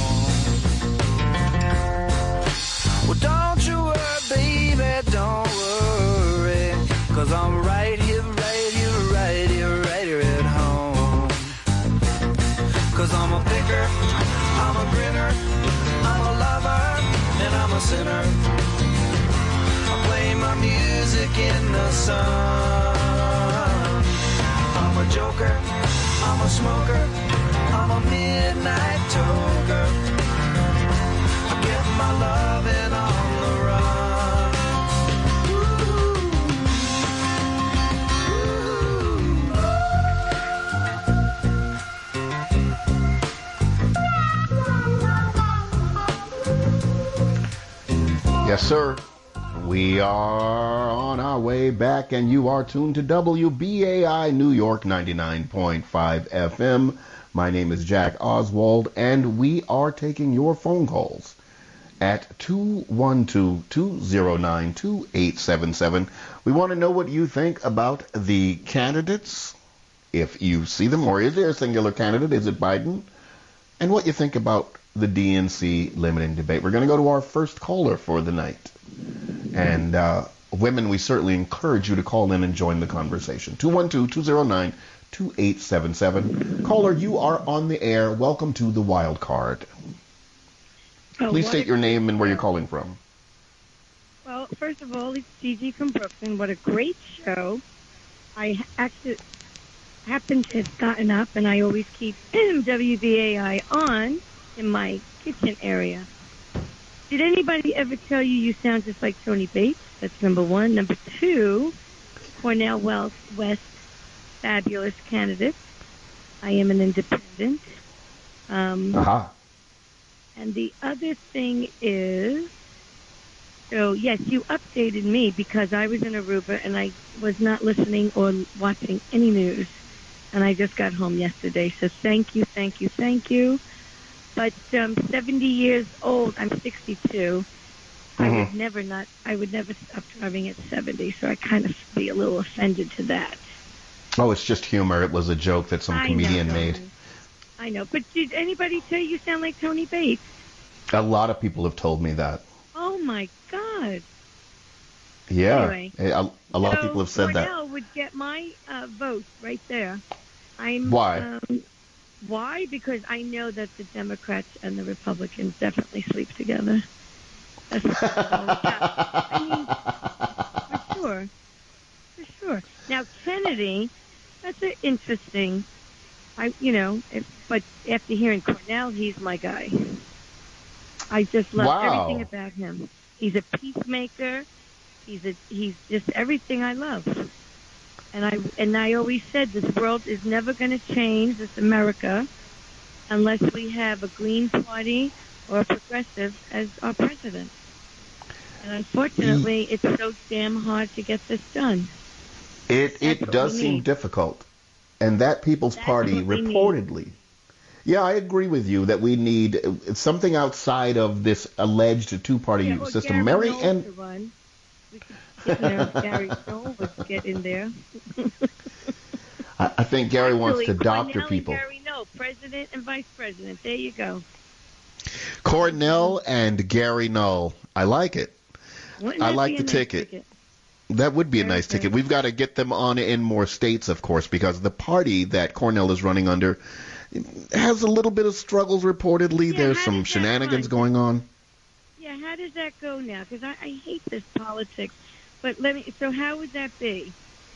Well, don't you worry, baby, don't worry, 'cause I'm right here, right here, right here, right here at home. 'Cause I'm a picker, I'm a grinner, I'm a lover, and I'm a sinner. I play my music in the sun. I'm a joker, I'm a smoker, I'm a midnight toker. I get my loving on the run. Ooh. Ooh. Yes, sir. We are on our way back, and you are tuned to W B A I New York ninety-nine point five F M. My name is Jack Oswald, and we are taking your phone calls at two one two, two zero nine, two eight seven seven. We want to know what you think about the candidates, if you see them, or is there a singular candidate? Is it Biden? And what you think about the D N C limiting debate. We're going to go to our first caller for the night. And uh, women, we certainly encourage you to call in and join the conversation. two one two, two zero nine, two eight seven seven. Caller, you are on the air. Welcome to the Wild Card. Oh, Please state a- your name and where you're calling from. Well, first of all, it's Gigi from Brooklyn. What a great show. I ha- actually happen to have gotten up, and I always keep W B A I on in my kitchen area. Did anybody ever tell you you sound just like Tony Bates? That's number one. Number two, Cornel West, West fabulous candidate. I am an independent. Um, Aha. And the other thing is, so yes, you updated me because I was in Aruba and I was not listening or watching any news. And I just got home yesterday. So thank you, thank you, thank you. But um, seventy years old, I'm sixty-two. Mm-hmm. I would never not. I would never stop driving at seventy. So I kind of be a little offended to that. Oh, it's just humor. It was a joke that some I comedian know, made. I know. But did anybody tell you you sound like Tony Bates? A lot of people have told me that. Oh my God. Yeah. Anyway, a, a lot so of people have said that. Cornel would get my uh, vote right there. I'm. Why? Um, why? Because I know that the Democrats and the Republicans definitely sleep together. That's I mean, for sure. For sure. Now, Kennedy, that's an interesting, I, you know, if, but after hearing Cornel, he's my guy. I just love Wow. everything about him. He's a peacemaker. He's a, he's just everything I love. And I and I always said this world is never going to change, this America, unless we have a Green Party or a progressive as our president. And unfortunately, it's so damn hard to get this done. It That's it what does we seem need. difficult. And that People's That's Party what we need. reportedly. Yeah, I agree with you that we need uh, something outside of this alleged two-party Yeah, or system. Gary Mary Knowles and to run. We could, you know, Gary Knowles would get in there. I, I think Gary wants to Actually, doctor Cornel people. And Gary Knowles, president and vice president. There you go. Cornell and Gary Null. I like it. Wouldn't I that like be the a nice ticket. ticket? That would be a Very nice good. ticket. We've got to get them on in more states, of course, because the party that Cornell is running under has a little bit of struggles reportedly. Yeah, There's how some does that shenanigans run? going on. Yeah, how does that go now? Because I, I hate this politics. But let me. So how would that be?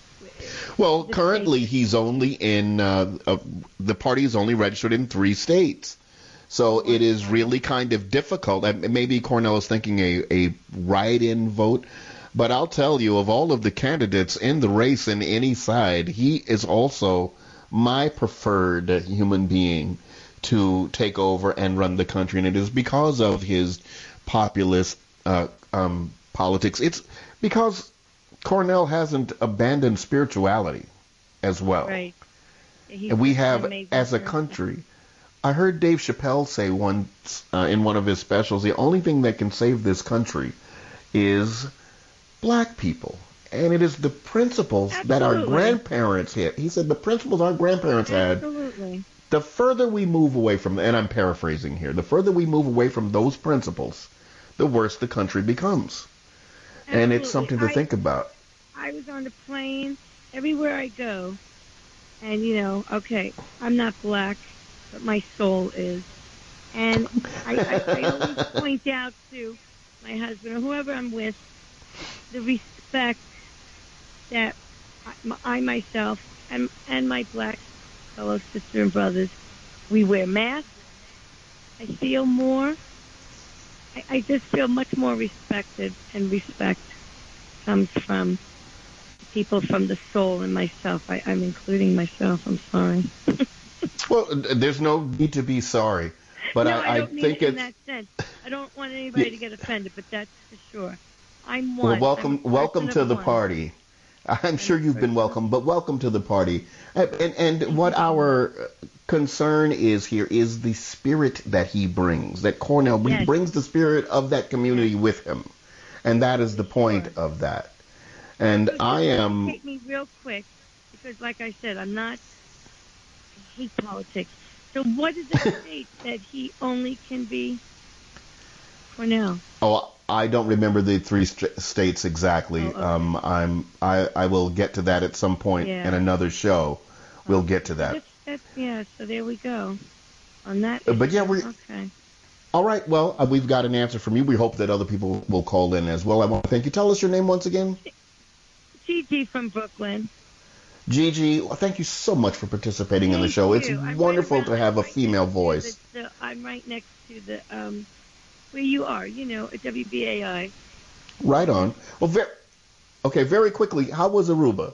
Well, The currently states. he's only in, uh, uh, the party is only registered in three states. So it is really kind of difficult. And maybe Cornell is thinking a, a write-in vote. But I'll tell you, of all of the candidates in the race in any side, he is also my preferred human being to take over and run the country. And it is because of his populist uh, um, politics. It's because Cornell hasn't abandoned spirituality as well. Right. Yeah, he's And we such an have, amazing as a person. country, I heard Dave Chappelle say once uh, in one of his specials, the only thing that can save this country is black people. And it is the principles that our Absolutely. grandparents had. He said the principles our grandparents had. Absolutely. The further we move away from, and I'm paraphrasing here, the further we move away from those principles, the worse the country becomes. And it's Absolutely. something to I- think about. I was on the plane everywhere I go, and you know, okay, I'm not black, but my soul is, and I, I, I always point out to my husband or whoever I'm with the respect that I, I myself and and my black fellow sisters and brothers, we wear masks. I feel more. I, I just feel much more respected, and respect comes from people from the soul and myself. I, I'm including myself. I'm sorry. Well, there's no need to be sorry. But no, I, I don't mean think it in it's... that sense. I don't want anybody to get offended, but that's for sure. I'm one. Well, welcome, I'm a welcome person to of the one. party. I'm sure you've been welcome, but welcome to the party. And, and, and what our concern is here is the spirit that he brings, that Cornell he Yes. brings the spirit of that community with him. And that is the point of that. And So I just am... Educate me real quick, because like I said, I'm not, I hate politics. So what is the state that he only can be Cornell? Oh, I don't remember the three st- states exactly. Oh, okay. um, I'm, I, I will get to that at some point Yeah. in another show. We'll get to that. That's, that's, yeah, so there we go. On that Uh, but yeah, issue. we- Okay. All right, well, uh, we've got an answer from you. We hope that other people will call in as well. I want to thank you. Tell us your name once again. Gigi from Brooklyn. Gigi, well, thank you so much for participating in the Thank show. you. It's I'm wonderful right to around- have a right female next to voice. the- the- I'm right next to the, um, where you are, you know, at W B A I. Right on. Well, ver- okay, very quickly, how was Aruba?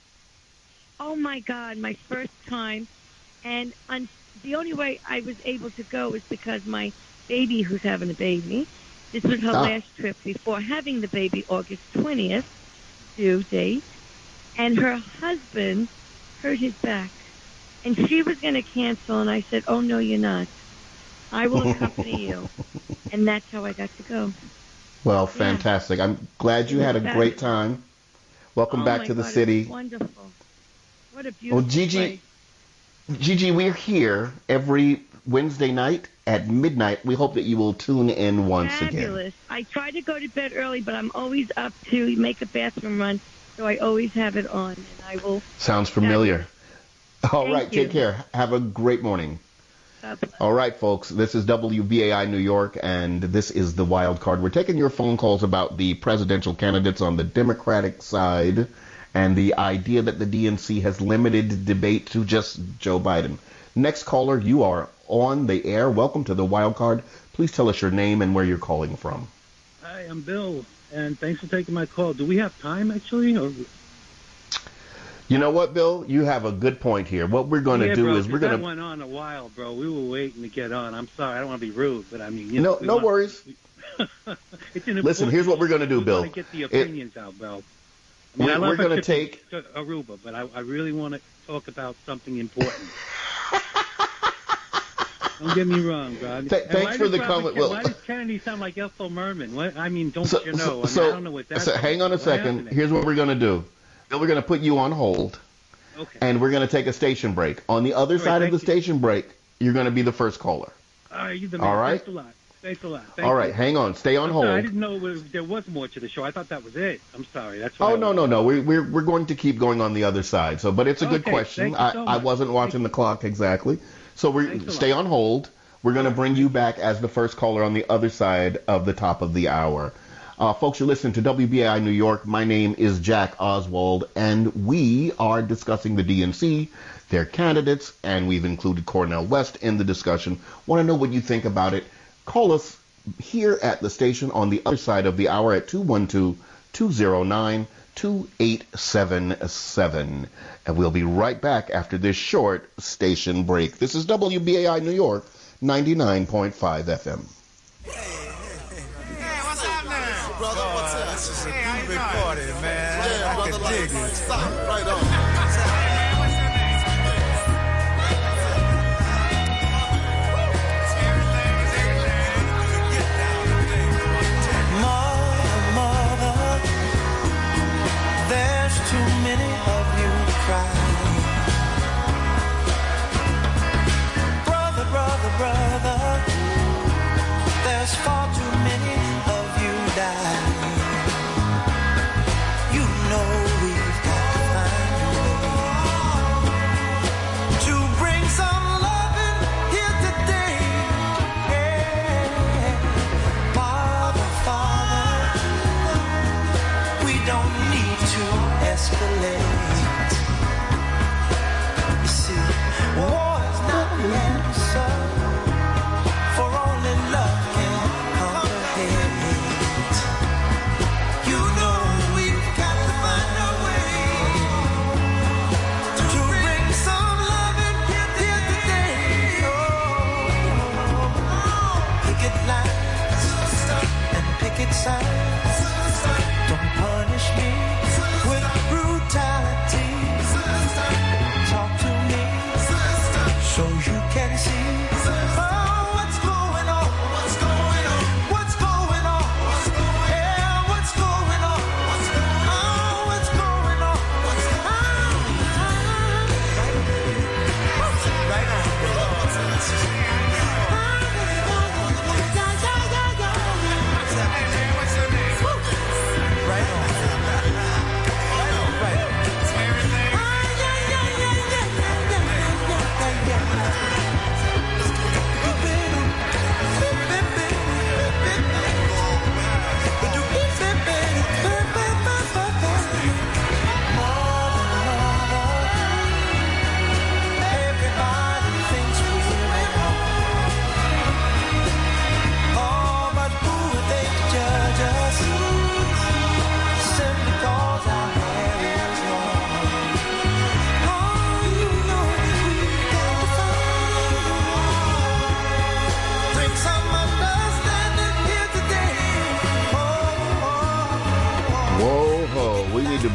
Oh my God, my first time, and on, the only way I was able to go was because my baby, who's having a baby, this was her Ah. last trip before having the baby, August twentieth due date, and her husband hurt his back, and she was going to cancel, and I said, oh no, you're not. I will accompany you, and that's how I got to go. Well, fantastic. I'm glad you It had a was great fabulous. time. Welcome Oh back my to the God, it city. was wonderful. What a beautiful Well, Gigi, place. Gigi, we're here every Wednesday night at midnight. We hope that you will tune in once again. Fabulous. I try to go to bed early, but I'm always up to make a bathroom run, so I always have it on, and I will. Sounds familiar. All Thank right, you. take care. Have a great morning. God bless. All right, folks, this is W B A I New York, and this is the Wild Card. We're taking your phone calls about the presidential candidates on the Democratic side and the idea that the D N C has limited debate to just Joe Biden. Next caller, you are on the air. Welcome to the Wild Card. Please tell us your name and where you're calling from. Hi, I'm Bill, and thanks for taking my call. Do we have time, actually? Or... You know what, Bill? You have a good point here. What we're going to yeah, do bro, is we're 'cause going that to... went on a while, bro. We were waiting to get on. I'm sorry. I don't want to be rude, but I mean... You know, No, we no want- worries. It's an Listen, here's what we're going to do, we Bill. want to get the It- opinions out, bro. I mean, We- I love we're gonna our trip take- to Aruba, but I, I really want to talk about something important. Don't get me wrong, bro. I mean, Th- and thanks why for does the Robert comment, Ken- Will. Why does Kennedy sound like Ethel Merman? What, I mean, don't So, you know? so, I, mean, so- I don't know what that's so hang on a What second. happened? Here's what we're going to do. Bill, we're going to put you on hold, Okay. and we're going to take a station break. On the other All right, side of thank the station break, you're going to be the first caller. All right, you're the man. All right? Thanks a lot. Thanks a lot. Thank All you. right, hang on. Stay on I'm hold. sorry, I didn't know it was, there was more to the show. I thought that was it. I'm sorry. That's why Oh I no was- no no we, we're we're going to keep going on the other side. So, but it's a good Okay, question. thank you I, so I much. wasn't watching the clock exactly. So we Thanks a stay lot. on hold. We're going to bring you back as the first caller on the other side of the top of the hour. Uh, folks, you're listening to W B A I New York. My name is Jack Oswald, and we are discussing the D N C, their candidates, and we've included Cornel West in the discussion. Want to know what you think about it? Call us here at the station on the other side of the hour at two one two, two zero nine, two eight seven seven. And we'll be right back after this short station break. This is W B A I New York, ninety-nine point five F M. Brother, what's up? This is a big party, man. Yeah, I brother, can like, dig it. stop, right on. Mother, mother, there's too many of you to cry. Brother, brother, brother, there's far too many of you die. You know we've got to find a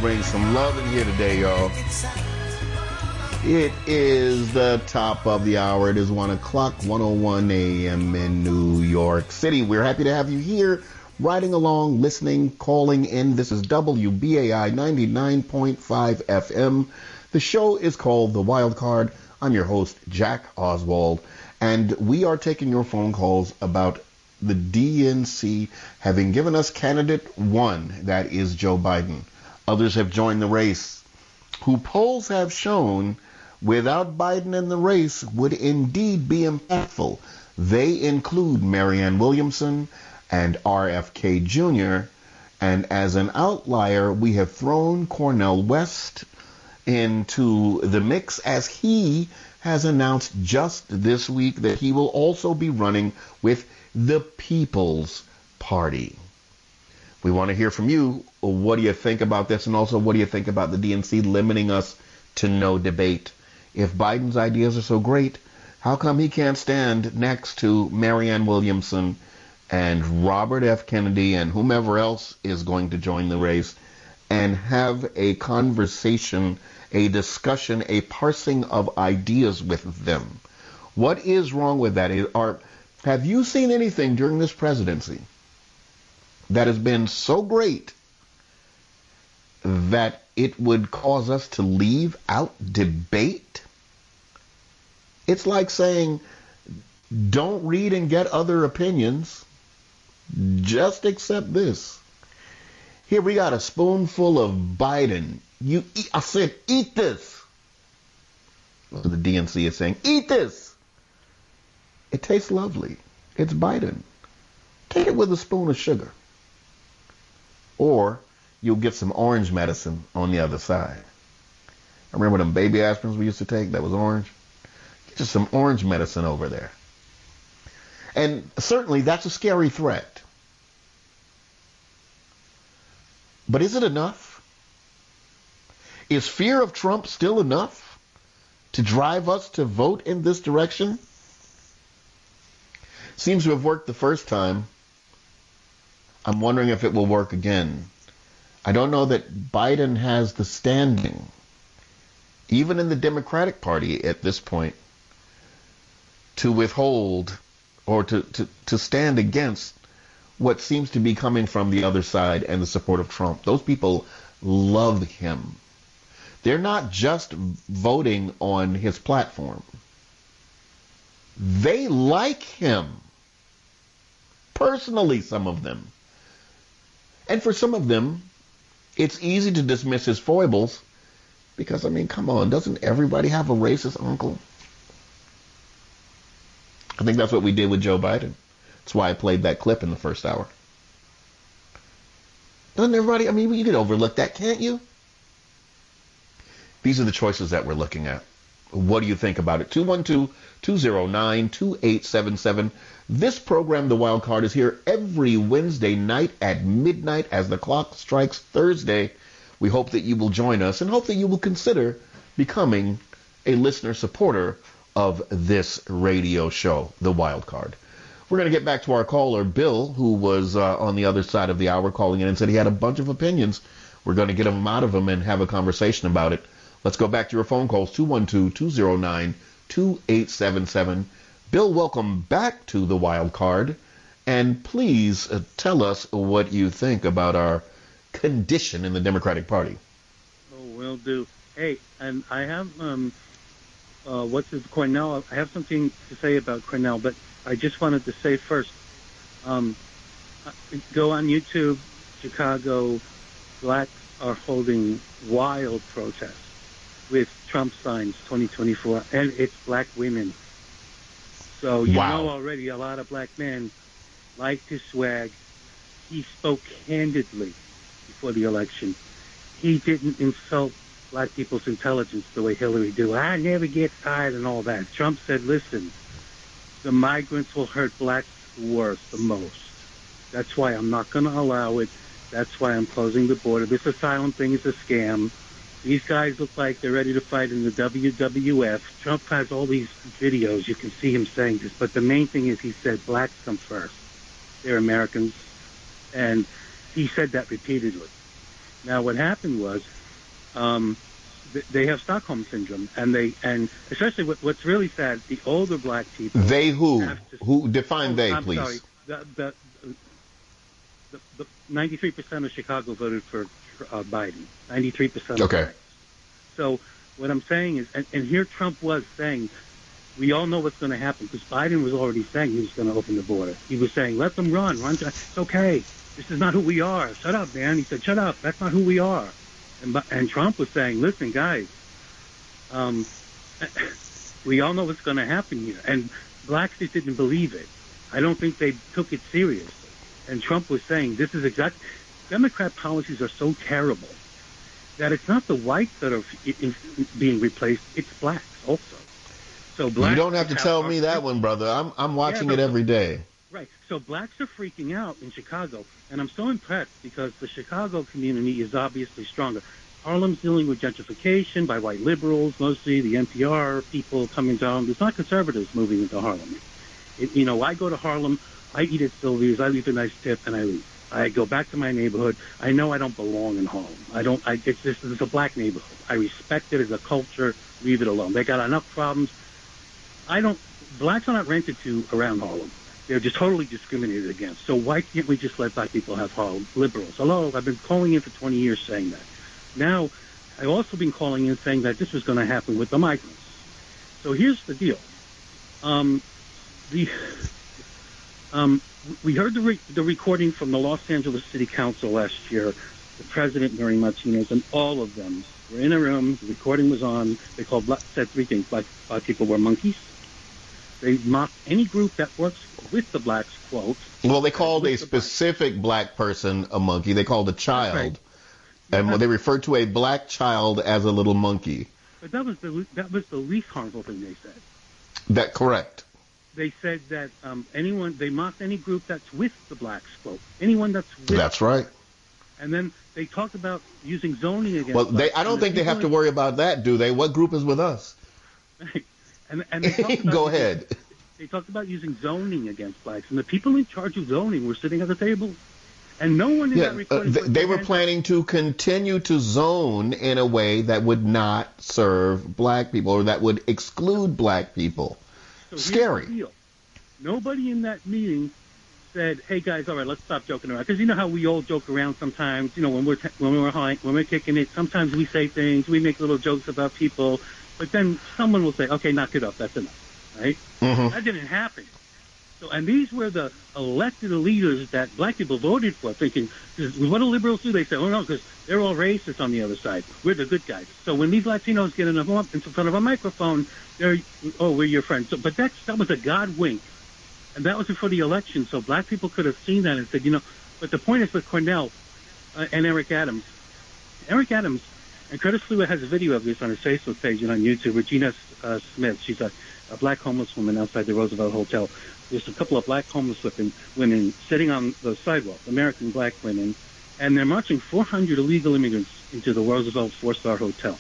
bring some love in here today, y'all. It is the top of the hour. It is one o'clock, one oh one a.m. in New York City. We're happy to have you here, riding along, listening, calling in. This is W B A I ninety-nine point five F M. The show is called The Wild Card. I'm your host, Jack Oswald, and we are taking your phone calls about the D N C having given us candidate one, that is Joe Biden. Others have joined the race, who polls have shown without Biden in the race would indeed be impactful. They include Marianne Williamson and R F K Junior, and as an outlier, we have thrown Cornel West into the mix, as he has announced just this week that he will also be running with the People's Party. We want to hear from you. What do you think about this? And also, what do you think about the D N C limiting us to no debate? If Biden's ideas are so great, how come he can't stand next to Marianne Williamson and Robert F. Kennedy and whomever else is going to join the race and have a conversation, a discussion, a parsing of ideas with them? What is wrong with that? Are, have you seen anything during this presidency that has been so great that it would cause us to leave out debate? It's like saying, don't read and get other opinions. Just accept this. Here we got a spoonful of Biden. You eat, I said, eat this. So the D N C is saying, eat this. It tastes lovely. It's Biden. Take it with a spoon of sugar. Or you'll get some orange medicine on the other side. Remember them baby aspirins we used to take that was orange? Get just some orange medicine over there. And certainly that's a scary threat. But is it enough? Is fear of Trump still enough to drive us to vote in this direction? Seems to have worked the first time. I'm wondering if it will work again. I don't know that Biden has the standing, even in the Democratic Party at this point, to withhold or to, to, to stand against what seems to be coming from the other side and the support of Trump. Those people love him. They're not just voting on his platform. They like him. Personally, some of them. And for some of them, it's easy to dismiss his foibles because, I mean, come on, doesn't everybody have a racist uncle? I think that's what we did with Joe Biden. That's why I played that clip in the first hour. Doesn't everybody, I mean, you can overlook that, can't you? These are the choices that we're looking at. What do you think about it? two one two, two oh nine, two eight seven seven. This program, The Wild Card, is here every Wednesday night at midnight as the clock strikes Thursday. We hope that you will join us and hope that you will consider becoming a listener supporter of this radio show, The Wild Card. We're going to get back to our caller, Bill, who was uh, on the other side of the hour calling in and said he had a bunch of opinions. We're going to get him out of them and have a conversation about it. Let's go back to your phone calls, two one two, two oh nine, two eight seven seven. Bill, welcome back to The Wild Card. And please uh, tell us what you think about our condition in the Democratic Party. Oh, will do. Hey, and I have, um, uh, what's his, Cornel, I have something to say about Cornel, but I just wanted to say first, um, go on YouTube, Chicago, blacks are holding wild protests with Trump signs twenty twenty-four, and it's black women. So you wow. know already a lot of black men liked his swag. He spoke candidly before the election. He didn't insult black people's intelligence the way Hillary do. I never get tired and all that. Trump said, listen, the migrants will hurt blacks worse, the most. That's why I'm not going to allow it. That's why I'm closing the border. This asylum thing is a scam. These guys look like they're ready to fight in the W W F. Trump has all these videos. You can see him saying this. But the main thing is he said blacks come first. They're Americans. And he said that repeatedly. Now, what happened was um, th- they have Stockholm syndrome, and they and especially what, what's really sad, the older black people. They who? have to- Who define Oh, they, I'm please? sorry. The, the, the, the ninety-three percent of Chicago voted for uh, Biden. ninety-three percent. Okay. So what I'm saying is, and, and here Trump was saying, we all know what's going to happen, because Biden was already saying he was going to open the border. He was saying, let them run, run. To, it's okay. This is not who we are. Shut up, man. He said, shut up. That's not who we are. And, and Trump was saying, listen, guys, um, we all know what's going to happen here. And blacks just didn't believe it. I don't think they took it seriously. And Trump was saying, this is exactly, Democrat policies are so terrible that it's not the whites that are being replaced, it's blacks also. So blacks You don't have to tell me that one, brother. I'm I'm watching Yeah, it no, every day. Right. So blacks are freaking out in Chicago, and I'm so impressed because the Chicago community is obviously stronger. Harlem's dealing with gentrification by white liberals, mostly the N P R people coming down. There's not conservatives moving into Harlem. It, you know, I go to Harlem, I eat at Sylvia's, I leave a nice tip, and I leave. I go back to my neighborhood. I know I don't belong in Harlem. I don't. I, it's just it's a black neighborhood. I respect it as a culture. Leave it alone. They got enough problems. I don't. Blacks are not rented to around Harlem. They're just totally discriminated against. So why can't we just let black people have Harlem? Liberals. Hello, I've been calling in for twenty years saying that. Now, I've also been calling in saying that this was going to happen with the migrants. So here's the deal. Um, the um, we heard the, re- the recording from the Los Angeles City Council last year. The president, Mary Martinez, and all of them were in a room. The recording was on. They called black, said three things. Black, black people were monkeys. They mocked any group that works with the blacks, quote. Well, they called a specific black person a monkey. They called a child. Right. And they referred to a black child as a little monkey. But that was the that was the least harmful thing they said. That correct. They said that um, anyone, they mocked any group that's with the blacks, quote. Anyone that's with. That's right. And then they talked about using zoning against Well, blacks. they, I don't And think they people have to in- worry about that, do they? What group is with us? And, and they talked about Go using- ahead. They talked about using zoning against blacks, and the people in charge of zoning were sitting at the table, and no one in Yeah, that uh, recording. th- put they their were hands planning to continue to zone in a way that would not serve black people or that would exclude black people. So here's Scary. the deal. Nobody in that meeting said, "Hey guys, all right, let's stop joking around." Because you know how we all joke around sometimes. You know, when we're t- when we're high, when we're kicking it, sometimes we say things, we make little jokes about people, but then someone will say, "Okay, knock it up. That's enough." Right? Mm-hmm. That didn't happen. So, and these were the elected leaders that black people voted for, thinking, cause what do liberals do? They say, oh no, because they're all racist on the other side. We're the good guys. So when these Latinos get in, a, in front of a microphone, they're, oh, we're your friends. So, but that, that was a God wink. And that was before the election. So black people could have seen that and said, you know, but the point is with Cornell uh, and Eric Adams. Eric Adams, and Curtis Flewa has a video of this on his Facebook page and on YouTube. Regina uh, Smith, she's a, a black homeless woman outside the Roosevelt Hotel. There's a couple of black homeless women, women sitting on the sidewalk, American black women, and they're marching four hundred illegal immigrants into the Roosevelt four-star hotel.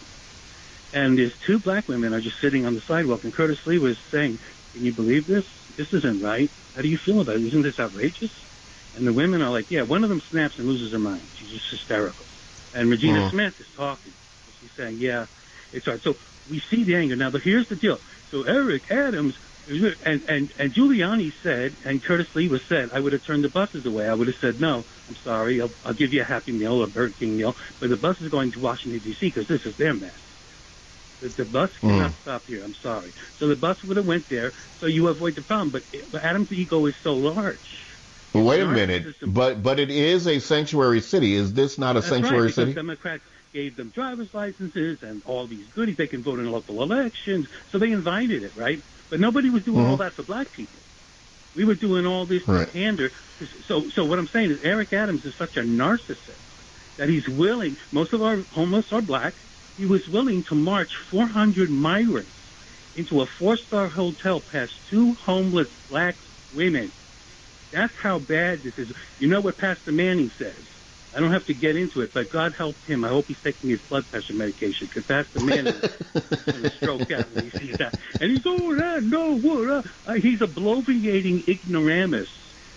And there's two black women are just sitting on the sidewalk, and Curtis Lee was saying, can you believe this? This isn't right. How do you feel about it? Isn't this outrageous? And the women are like, yeah, one of them snaps and loses her mind. She's just hysterical. And Regina Mm. Smith is talking. She's saying, yeah, it's all right. So we see the anger. Now, but here's the deal. So Eric Adams... And, and, and Giuliani said, and Curtis Lee was said, I would have turned the buses away. I would have said, no, I'm sorry, I'll, I'll give you a Happy Meal or Burger King meal, but the bus is going to Washington, D C because this is their mess. The, the bus cannot Mm. stop here, I'm sorry. So the bus would have went there, so you avoid the problem. But, but Adams' ego is so large. Well, wait a minute, but but it is a sanctuary city. Is this not a That's sanctuary right, because city? Democrats gave them driver's licenses and all these goodies. They can vote in local elections, so they invited it, right? But nobody was doing Mhm. all that for black people. We were doing all this Right. to pander. So, so what I'm saying is Eric Adams is such a narcissist that he's willing, most of our homeless are black, he was willing to march four hundred migrants into a four-star hotel past two homeless black women. That's how bad this is. You know what Pastor Manning says? I don't have to get into it, but God help him. I hope he's taking his blood pressure medication, because Pastor Manning is going to stroke out when he sees that. And he's, oh, that, no, what, uh, uh, he's a bloviating ignoramus.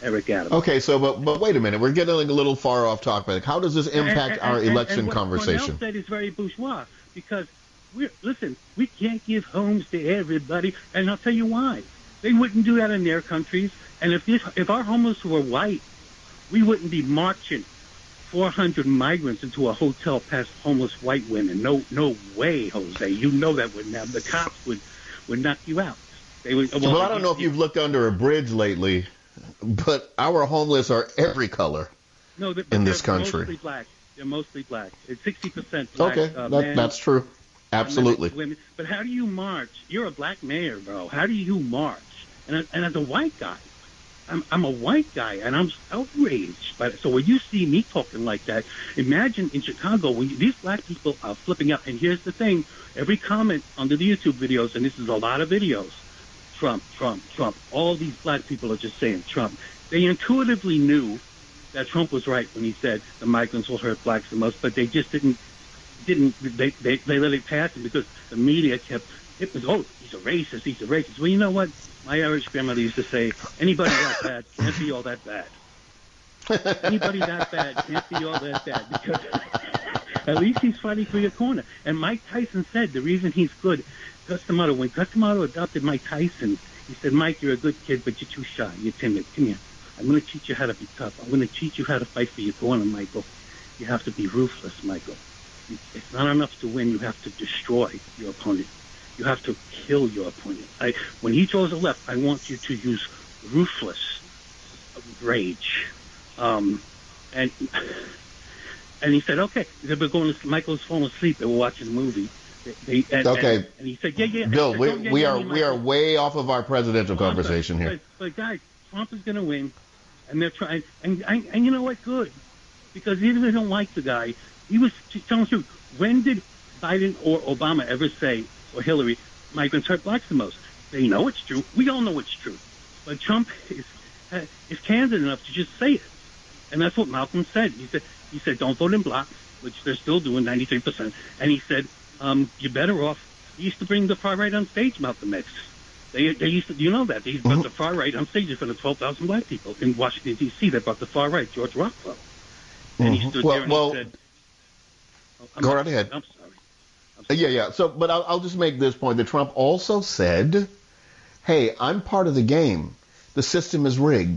Eric Adams. Okay, so but but wait a minute, we're getting like a little far off topic. How does this impact and, and, our and, election and what conversation? Cornell said is very bourgeois because we're listen, we can't give homes to everybody, and I'll tell you why. They wouldn't do that in their countries, and if this, if our homeless were white, we wouldn't be marching four hundred migrants into a hotel past homeless white women. No, no way, Jose. You know that wouldn't happen. The cops would would knock you out. They would. Well, well I don't know if you've looked under a bridge lately, but our homeless are every color no, they're, in they're this country. Mostly black. They're mostly black. It's sixty percent black. Okay, uh, that, men, that's true. Absolutely. Women. But how do you march? You're a black mayor, bro. How do you march? And, and as a white guy, I'm, I'm a white guy, and I'm outraged by it. So when you see me talking like that, imagine in Chicago, when you, these black people are flipping out. And here's the thing. Every comment under the YouTube videos, and this is a lot of videos, Trump, Trump, Trump. All these black people are just saying Trump. They intuitively knew that Trump was right when he said the migrants will hurt blacks the most, but they just didn't, didn't, they, they, they let it pass because the media kept, it was, oh, he's a racist, he's a racist. Well, you know what? My Irish grandmother used to say, anybody that bad can't be all that bad. Anybody that bad can't be all that bad because at least he's fighting for your corner. And Mike Tyson said the reason he's good, Cus D'Amato, when Cus D'Amato adopted Mike Tyson, he said, Mike, you're a good kid, but you're too shy. You're timid. Come here. I'm going to teach you how to be tough. I'm going to teach you how to fight for your corner, Michael. You have to be ruthless, Michael. It's not enough to win. You have to destroy your opponent. You have to kill your opponent. I, when he throws a left, I want you to use ruthless rage. Um, and and he said, okay. He said, we're going to, Michael's falling asleep. They were watching a movie. They, they, and, okay. And, and he said, yeah, yeah. Bill, said, we, oh, yeah, we yeah, are yeah, we are way off of our presidential well, conversation but, here. But, but guys, Trump is going to win, and they're trying. And, and and you know what? Good, because even if they don't like the guy, he was telling the truth. When did Biden or Obama ever say, or Hillary, migrants hurt blacks the most? They know it's true. We all know it's true. But Trump is uh, is candid enough to just say it, and that's what Malcolm said. He said he said don't vote in blocks, which they're still doing, ninety-three percent. And he said um, you're better off. He used to bring the far right on stage, Malcolm X. They they used to, you know that they used to Mm-hmm. put the far right on stage in front of twelve thousand black people in Washington D C. They brought the far right, George Rockwell, and Mm-hmm. he stood well, there and well, he said, oh, I'm go sorry. right ahead. I'm sorry. Yeah, yeah. So, but I'll, I'll just make this point that Trump also said, "Hey, I'm part of the game. The system is rigged.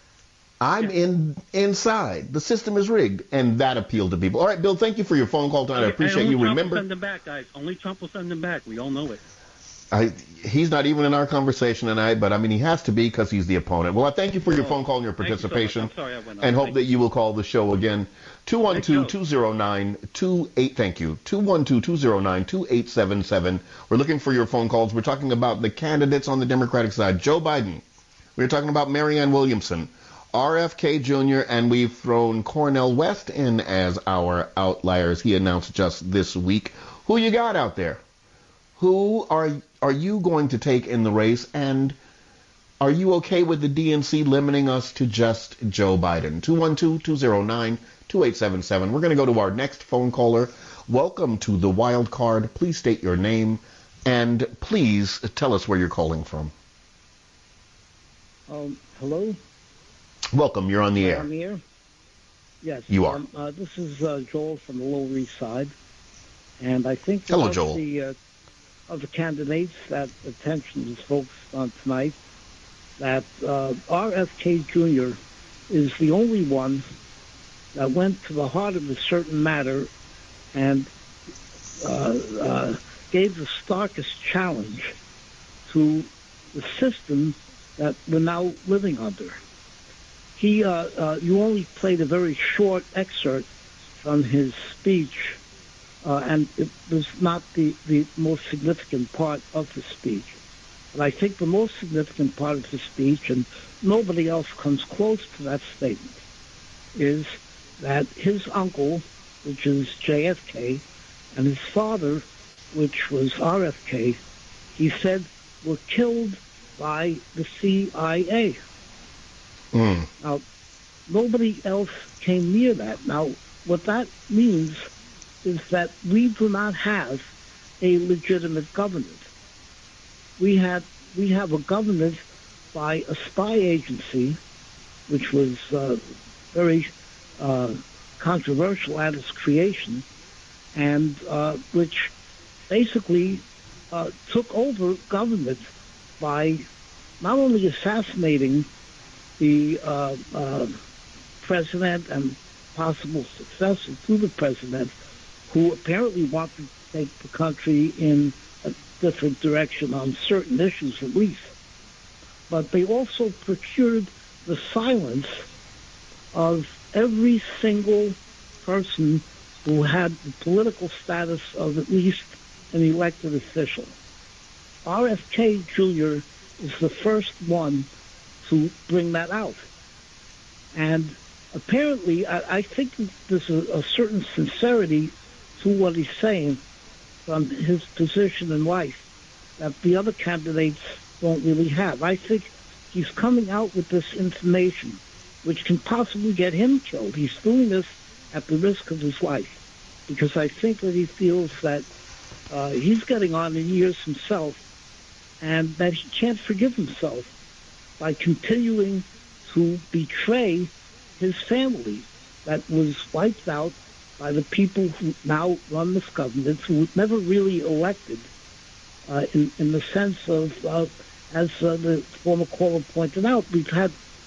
I'm yeah. in inside. The system is rigged," and that appealed to people. All right, Bill. Thank you for your phone call tonight. I appreciate you. Trump Remember, will send them back, guys. Only Trump will send them back. We all know it. I, he's not even in our conversation tonight, but I mean, he has to be because he's the opponent. Well, I thank you for your oh, phone call and your participation, you so I'm sorry I went on. and hope thank that you will call the show again. two one two, two zero nine, two eight Thank you. two one two, two zero nine, two eight seven seven. We're looking for your phone calls. We're talking about the candidates on the Democratic side. Joe Biden. We're talking about Marianne Williamson, R F K Junior, and we've thrown Cornel West in as our outliers. He announced just this week. Who you got out there? Who are are you going to take in the race, and are you okay with the D N C limiting us to just Joe Biden? two one two, two zero nine, two eight seven seven. We're going to go to our next phone caller. Welcome to the Wild Card. Please state your name, and please tell us where you're calling from. Um, hello? Welcome. You're on the air. I'm here. Yes. You are. Um, uh, this is uh, Joel from the Lower East Side, and I think Hello, of Joel. the uh, of the candidates that attention is focused on tonight, that uh, R F K Junior is the only one that went to the heart of a certain matter and uh, uh, gave the starkest challenge to the system that we're now living under. He, uh, uh, you only played a very short excerpt from his speech, uh, and it was not the, the most significant part of the speech. But I think the most significant part of the speech, and nobody else comes close to that statement, is that his uncle, which is J F K, and his father, which was R F K, he said were killed by the C I A. Mm. Now, nobody else came near that. Now, what that means is that we do not have a legitimate government. We have we have a government by a spy agency which was uh, very uh, controversial at its creation, and uh, which basically uh, took over government by not only assassinating the uh, uh, president and possible successor to the president, who apparently wanted to take the country in a different direction on certain issues at least, but they also procured the silence of every single person who had the political status of at least an elected official. R F K Junior is the first one to bring that out. And apparently, I, I think there's a, a certain sincerity to what he's saying from his position in life that the other candidates don't really have. I think he's coming out with this information which can possibly get him killed. He's doing this at the risk of his life because I think that he feels that uh, he's getting on in years himself and that he can't forgive himself by continuing to betray his family that was wiped out by the people who now run this government, who were never really elected uh, in, in the sense of, uh, as uh, the former caller pointed out, we've had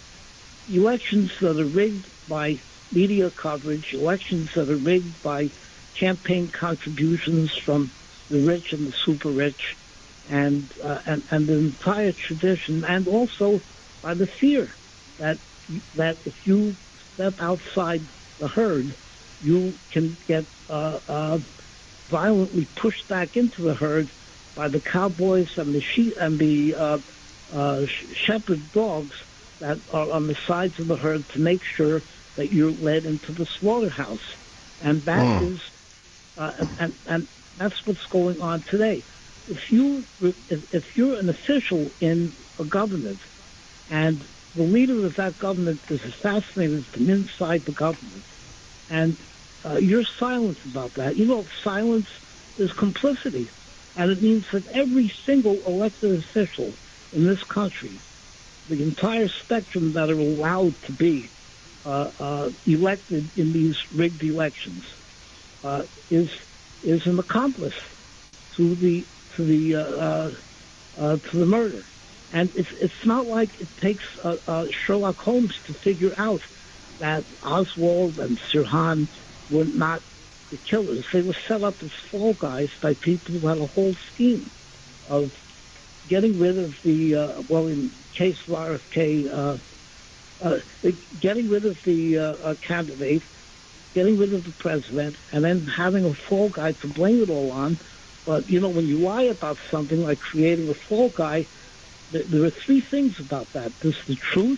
elections that are rigged by media coverage, elections that are rigged by campaign contributions from the rich and the super rich, and, uh, and, and the entire tradition, and also by the fear that that if you step outside the herd, you can get uh, uh, violently pushed back into the herd by the cowboys and the sheep and the uh, uh, shepherd dogs that are on the sides of the herd to make sure that you're led into the slaughterhouse, and that mm. is, uh, and and that's what's going on today. If you if, if you're an official in a government, and the leader of that government is assassinated from inside the government, and uh, you're silent about that, you know, silence is complicity, and it means that every single elected official in this country, the entire spectrum that are allowed to be uh, uh, elected in these rigged elections, uh, is is an accomplice to the to the uh, uh, uh, to the murder. And it's it's not like it takes uh, uh, Sherlock Holmes to figure out that Oswald and Sirhan were not the killers. They were set up as fall guys by people who had a whole scheme of getting rid of the, uh, well, in case of R F K, uh, uh, getting rid of the uh, uh, candidate, getting rid of the president, and then having a fall guy to blame it all on. But, you know, when you lie about something like creating a fall guy, th- there are three things about that. There's the truth,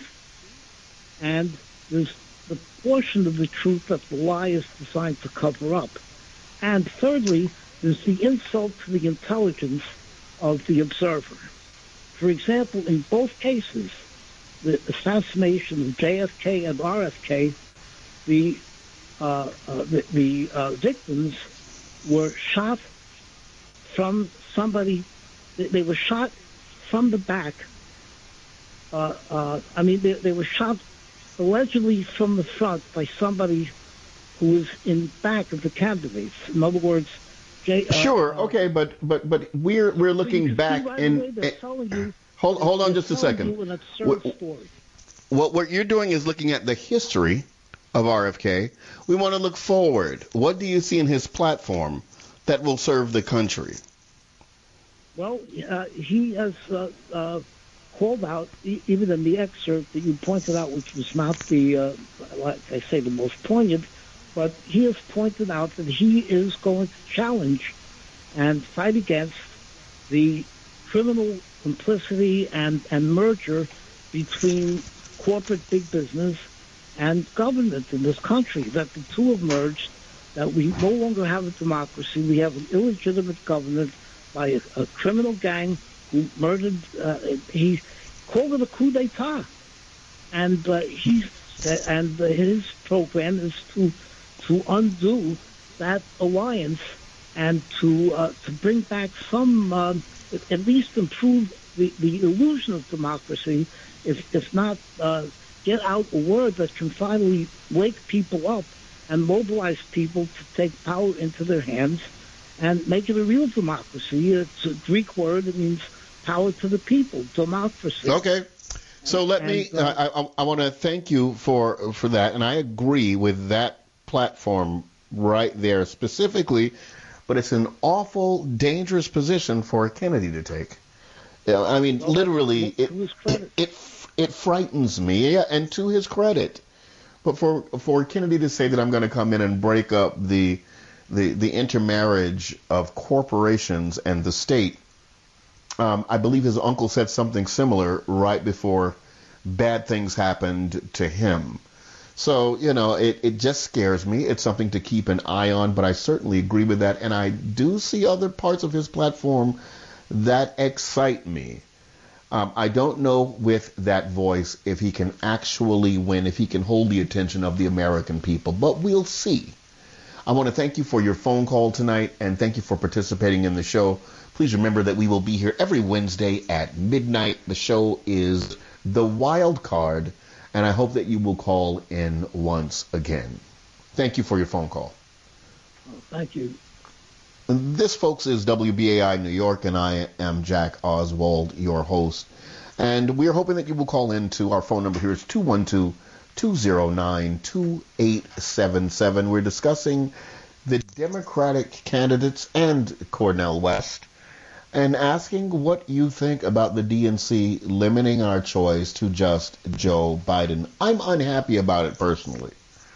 and there's the portion of the truth that the lie is designed to cover up. And thirdly, there's the insult to the intelligence of the observer. For example, in both cases, the assassination of J F K and R F K, the uh, uh, the, the uh, victims were shot from somebody. They were shot from the back. Uh, uh, I mean, they, they were shot allegedly from the front by somebody who was in back of the candidates. In other words, Jay, uh, sure, okay, but but but we're we're looking back right in. Away, in you, hold hold on just a second. What, what what you're doing is looking at the history of R F K. We want to look forward. What do you see in his platform that will serve the country? Well, uh, he has uh, uh, called out, e- even in the excerpt that you pointed out, which was not the, uh, like I say, the most poignant, but he has pointed out that he is going to challenge and fight against the criminal complicity and, and merger between corporate big business and government in this country, that the two have merged, that we no longer have a democracy, we have an illegitimate government by a, a criminal gang who murdered, uh, he called it a coup d'etat. And uh, he, uh, and uh, his program is to to undo that alliance and to uh, to bring back some, uh, at least improve the, the illusion of democracy, if if not uh, get out a word that can finally wake people up and mobilize people to take power into their hands and make it a real democracy. It's a Greek word. It means power to the people, democracy. Okay. So let And, me, uh, I, I, I want to thank you for, for that, and I agree with that platform right there specifically, but it's an awful, dangerous position for Kennedy to take. Yeah, I mean, Well, literally, to it, his credit. it it frightens me, yeah, and to his credit. But for for Kennedy to say that I'm going to come in and break up the the the intermarriage of corporations and the state, um, I believe his uncle said something similar right before bad things happened to him. So, you know, it, it just scares me. It's something to keep an eye on, but I certainly agree with that. And I do see other parts of his platform that excite me. Um, I don't know with that voice if he can actually win, if he can hold the attention of the American people, but we'll see. I want to thank you for your phone call tonight, and thank you for participating in the show. Please remember that we will be here every Wednesday at midnight. The show is The Wild Card, and I hope that you will call in once again. Thank you for your phone call. Thank you. This, folks, is W B A I New York, and I am Jack Oswald, your host. And we're hoping that you will call in to our phone number here. It's two one two, two zero nine, two eight seven seven. We're discussing the Democratic candidates and Cornel West and asking what you think about the D N C limiting our choice to just Joe Biden. I'm unhappy about it personally.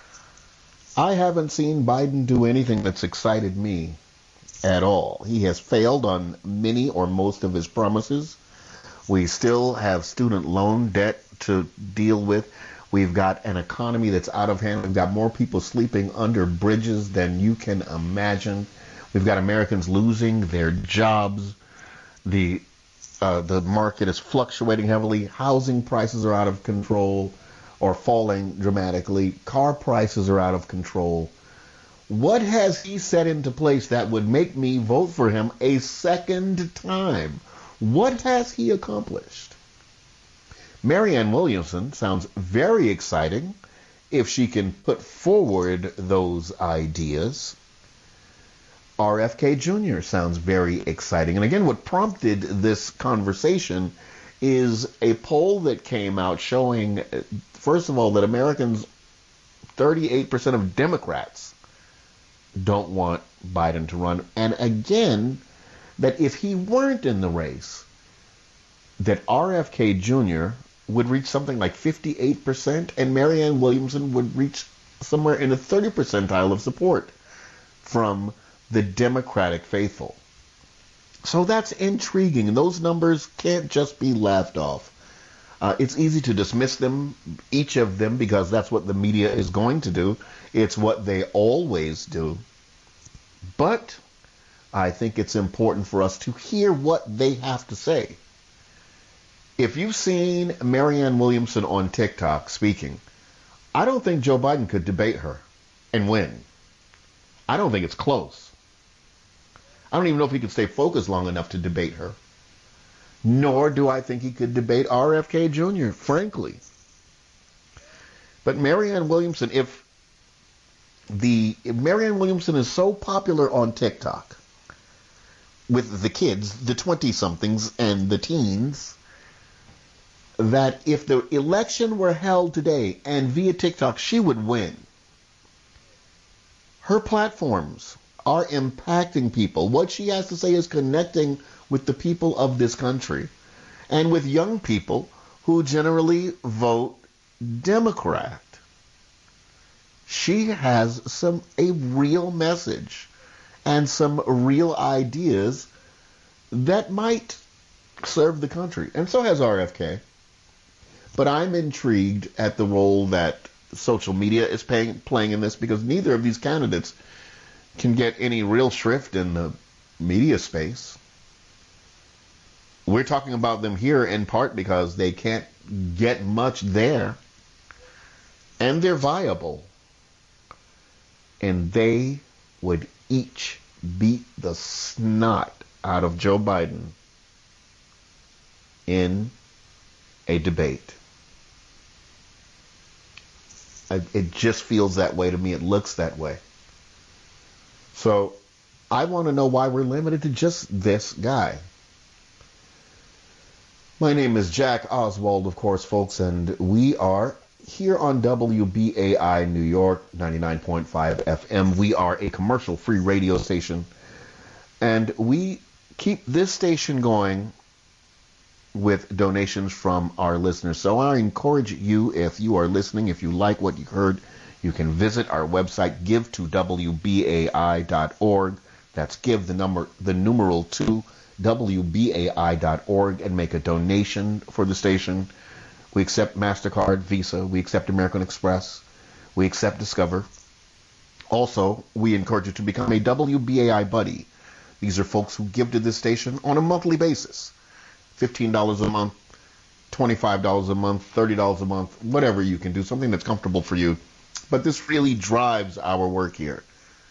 I haven't seen Biden do anything that's excited me at all. He has failed on many or most of his promises. We still have student loan debt to deal with. We've got an economy that's out of hand. We've got more people sleeping under bridges than you can imagine. We've got Americans losing their jobs. The uh, the market is fluctuating heavily. Housing prices are out of control or falling dramatically. Car prices are out of control. What has he set into place that would make me vote for him a second time? What has he accomplished? Marianne Williamson sounds very exciting if she can put forward those ideas. R F K Junior sounds very exciting. And again, what prompted this conversation is a poll that came out showing, first of all, that Americans, thirty-eight percent of Democrats don't want Biden to run. And again, that if he weren't in the race, that R F K Junior would reach something like fifty-eight percent and Marianne Williamson would reach somewhere in the thirty percentile of support from the Democratic faithful. So that's intriguing. And those numbers can't just be laughed off. Uh, it's easy to dismiss them, each of them, because that's what the media is going to do. It's what they always do. But I think it's important for us to hear what they have to say. If you've seen Marianne Williamson on TikTok speaking, I don't think Joe Biden could debate her and win. I don't think it's close. I don't even know if he could stay focused long enough to debate her. Nor do I think he could debate R F K Junior, frankly. But Marianne Williamson, if the if Marianne Williamson is so popular on TikTok with the kids, the twenty-somethings and the teens, that if the election were held today and via TikTok, she would win. Her platforms are impacting people. What she has to say is connecting with the people of this country and with young people who generally vote Democrat. She has some a real message and some real ideas that might serve the country. And so has R F K. But I'm intrigued at the role that social media is paying, playing in this, because neither of these candidates can get any real shrift in the media space. We're talking about them here in part because they can't get much there. And they're viable. And they would each beat the snot out of Joe Biden in a debate. I, it just feels that way to me. It looks that way. So I want to know why we're limited to just this guy. My name is Jack Oswald, of course, folks, and we are here on W B A I New York, ninety-nine point five F M. We are a commercial-free radio station, and we keep this station going with donations from our listeners. So I encourage you, if you are listening, if you like what you heard, you can visit our website, give to W B A I dot org. That's give the number, the numeral two, W B A I dot org, and make a donation for the station. We accept MasterCard, Visa. We accept American Express. We accept Discover. Also, we encourage you to become a W B A I buddy. These are folks who give to this station on a monthly basis. fifteen dollars a month, twenty-five dollars a month, thirty dollars a month, whatever you can do, something that's comfortable for you. But this really drives our work here.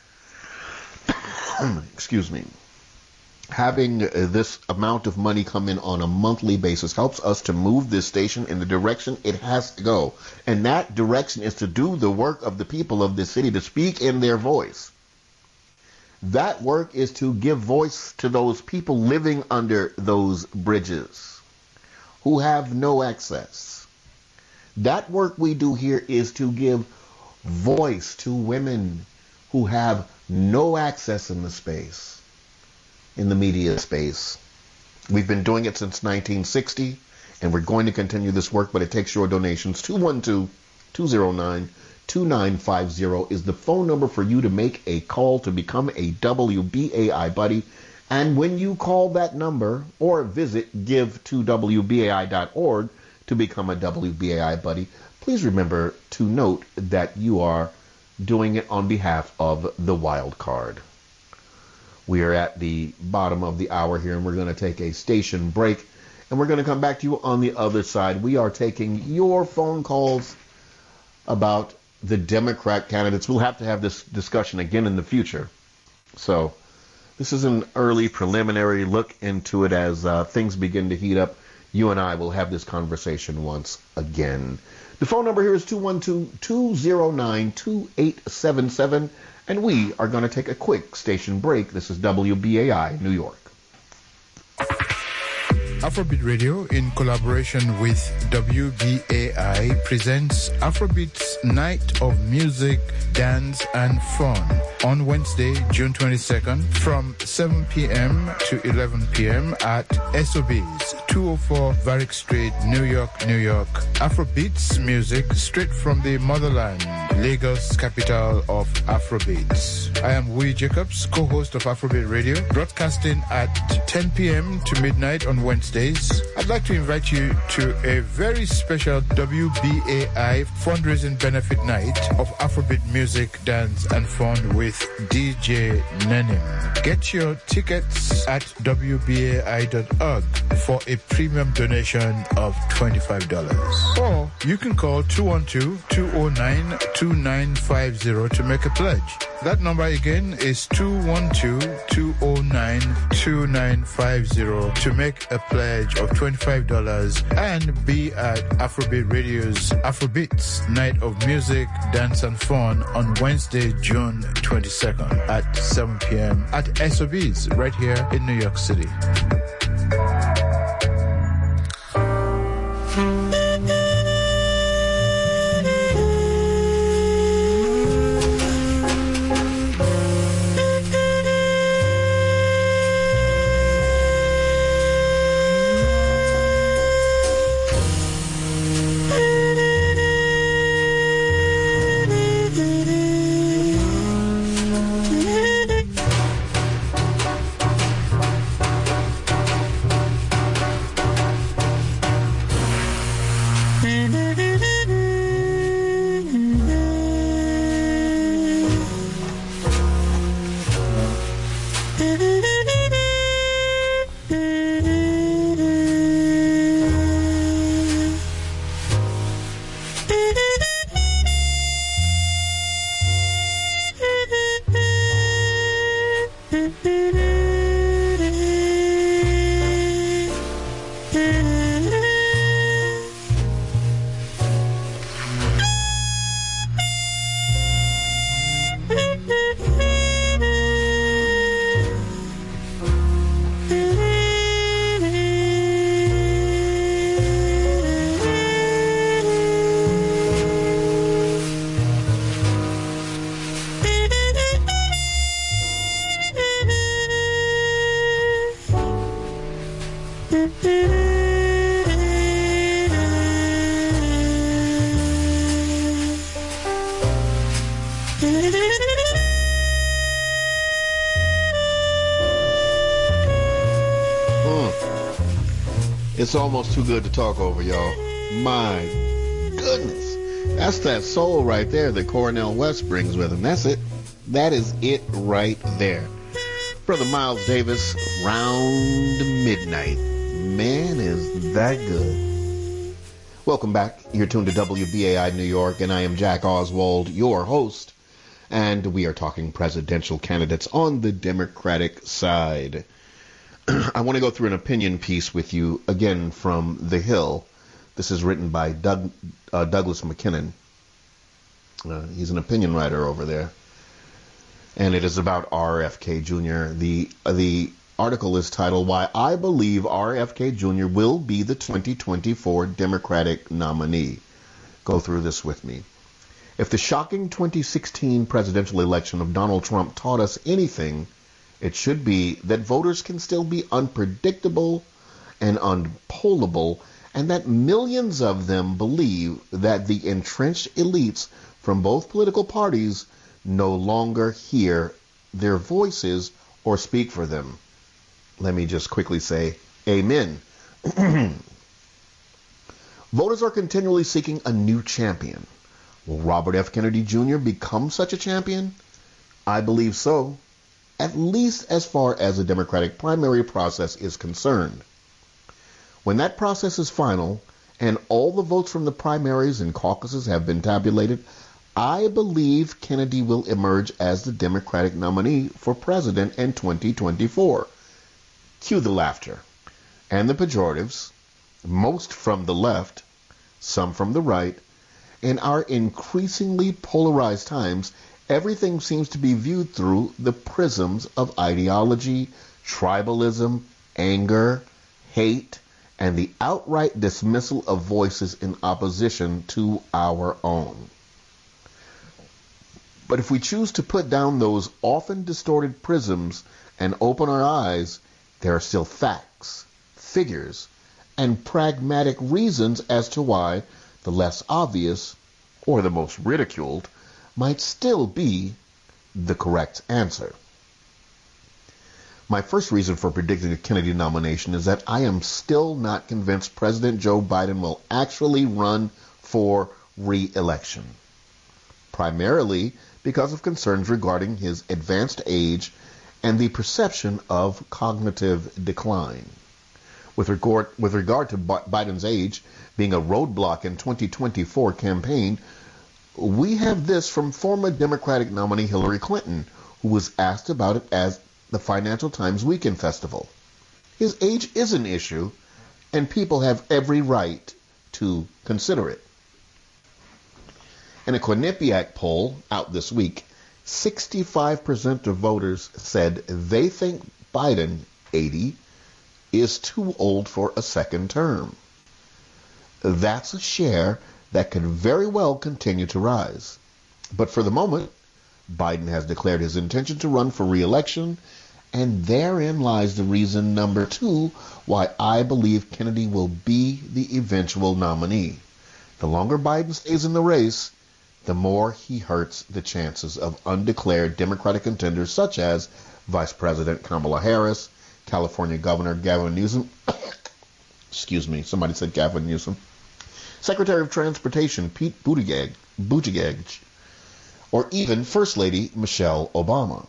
Excuse me. Having this amount of money come in on a monthly basis helps us to move this station in the direction it has to go. And that direction is to do the work of the people of this city, to speak in their voice. That work is to give voice to those people living under those bridges who have no access. That work we do here is to give voice to women who have no access in the space. In the media space. We've been doing it since nineteen sixty, and we're going to continue this work, but it takes your donations. two one two, two zero nine, two nine five zero is the phone number for you to make a call to become a W B A I buddy. And when you call that number or visit give to W B A I dot org to become a W B A I buddy, please remember to note that you are doing it on behalf of the wild card. We are at the bottom of the hour here, and we're going to take a station break, and we're going to come back to you on the other side. We are taking your phone calls about the Democrat candidates. We'll have to have this discussion again in the future. So this is an early preliminary look into it. As uh, things begin to heat up, you and I will have this conversation once again. The phone number here is two one two, two zero nine, two eight seven seven. And we are going to take a quick station break. This is W B A I New York. Afrobeat Radio, in collaboration with W B A I, presents Afrobeat's Night of Music, Dance and Fun on Wednesday, June twenty-second from seven p.m. to eleven p.m. at S O B's, two oh four Varick Street, New York, New York. Afrobeats music straight from the motherland, Lagos, capital of Afrobeats. I am Wee Jacobs, co-host of Afrobeat Radio, broadcasting at ten p.m. to midnight on Wednesdays. I'd like to invite you to a very special W B A I fundraising benefit night of Afrobeat music, dance and fun with D J Nenim. Get your tickets at W B A I dot org for a premium donation of twenty-five dollars. Or you can call two one two, two oh nine, two nine five zero to make a pledge. That number again is two one two, two oh nine, two nine five zero to make a pledge of twenty-five dollars and be at Afrobeat Radio's Afrobeats Night of Music, Dance and Fun on Wednesday, June twenty-second at seven p.m. at S O B's right here in New York City. It's almost too good to talk over, y'all. My goodness. That's that soul right there that Cornel West brings with him. That's it. That is it right there. Brother Miles Davis, Round Midnight. Man, is that good. Welcome back. You're tuned to W B A I New York, and I am Jack Oswald, your host. And we are talking presidential candidates on the Democratic side. I want to go through an opinion piece with you, again, from The Hill. This is written by Doug, uh, Douglas McKinnon. Uh, he's an opinion writer over there. And it is about R F K Junior The, uh, the article is titled, Why I Believe R F K Junior Will Be the twenty twenty-four Democratic Nominee. Go through this with me. If the shocking twenty sixteen presidential election of Donald Trump taught us anything, it should be that voters can still be unpredictable and unpollable, and that millions of them believe that the entrenched elites from both political parties no longer hear their voices or speak for them. Let me just quickly say, amen. Voters are continually seeking a new champion. Will Robert F. Kennedy Junior become such a champion? I believe so, at least as far as the Democratic primary process is concerned. When that process is final and all the votes from the primaries and caucuses have been tabulated, I believe Kennedy will emerge as the Democratic nominee for president in twenty twenty-four. Cue the laughter and the pejoratives, most from the left, some from the right. In our increasingly polarized times, everything seems to be viewed through the prisms of ideology, tribalism, anger, hate, and the outright dismissal of voices in opposition to our own. But if we choose to put down those often distorted prisms and open our eyes, there are still facts, figures, and pragmatic reasons as to why the less obvious, or the most ridiculed, might still be the correct answer. My first reason for predicting a Kennedy nomination is that I am still not convinced President Joe Biden will actually run for re-election, primarily because of concerns regarding his advanced age and the perception of cognitive decline. With regard, with regard to Biden's age being a roadblock in twenty twenty-four campaign, we have this from former Democratic nominee Hillary Clinton, who was asked about it as the Financial Times Weekend Festival. His age is an issue, and people have every right to consider it. In a Quinnipiac poll out this week, sixty-five percent of voters said they think Biden, eighty, is too old for a second term. That's a share that could very well continue to rise. But for the moment, Biden has declared his intention to run for re-election, and therein lies the reason number two why I believe Kennedy will be the eventual nominee. The longer Biden stays in the race, the more he hurts the chances of undeclared Democratic contenders such as Vice President Kamala Harris, California Governor Gavin Newsom, excuse me, somebody said Gavin Newsom, Secretary of Transportation Pete Buttigieg, Buttigieg, or even First Lady Michelle Obama.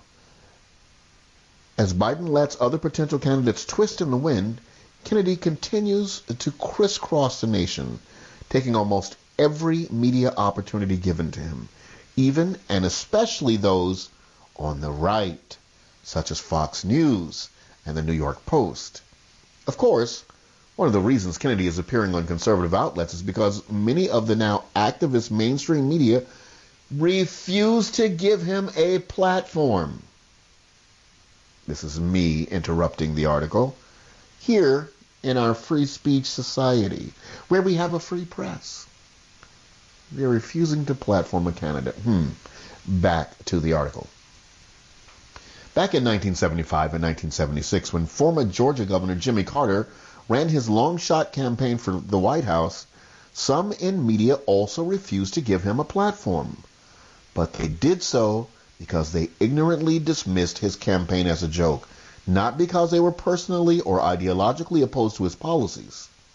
As Biden lets other potential candidates twist in the wind, Kennedy continues to crisscross the nation, taking almost every media opportunity given to him, even and especially those on the right, such as Fox News and the New York Post. Of course, one of the reasons Kennedy is appearing on conservative outlets is because many of the now activist mainstream media refuse to give him a platform. This is me interrupting the article. Here in our free speech society, where we have a free press, they're refusing to platform a candidate. Hmm. Back to the article. Back in nineteen seventy-five and nineteen seventy-six, when former Georgia Governor Jimmy Carter ran his long-shot campaign for the White House, some in media also refused to give him a platform. But they did so because they ignorantly dismissed his campaign as a joke, not because they were personally or ideologically opposed to his policies.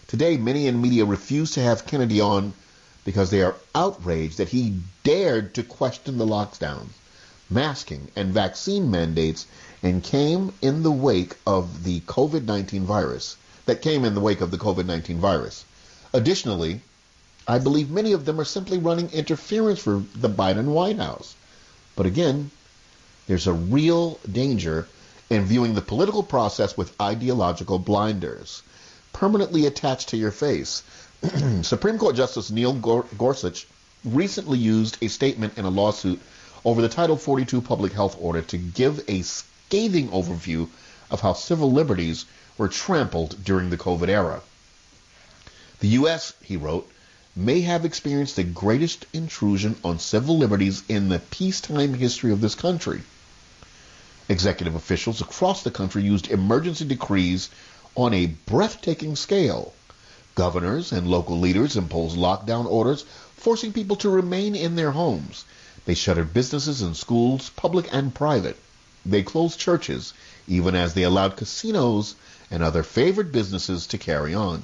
Today, many in media refuse to have Kennedy on because they are outraged that he dared to question the lockdowns, masking, and vaccine mandates and came in the wake of the COVID nineteen virus, that came in the wake of the COVID nineteen virus. Additionally, I believe many of them are simply running interference for the Biden White House. But again, there's a real danger in viewing the political process with ideological blinders permanently attached to your face. Supreme Court Justice Neil Gorsuch recently used a statement in a lawsuit over the Title forty-two public health order to give a scathing overview of how civil liberties were trampled during the COVID era. The U S, he wrote, may have experienced the greatest intrusion on civil liberties in the peacetime history of this country. Executive officials across the country used emergency decrees on a breathtaking scale. Governors and local leaders imposed lockdown orders, forcing people to remain in their homes. They shuttered businesses and schools, public and private. They closed churches, even as they allowed casinos and other favored businesses to carry on.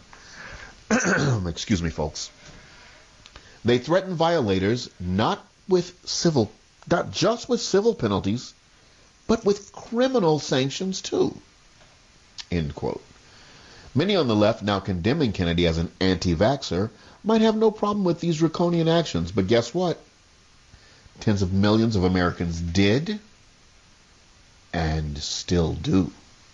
Excuse me, folks. They threatened violators not with civil, not just with civil penalties, but with criminal sanctions too. End quote. Many on the left, now condemning Kennedy as an anti-vaxxer, might have no problem with these draconian actions, but guess what? Tens of millions of Americans did and still do.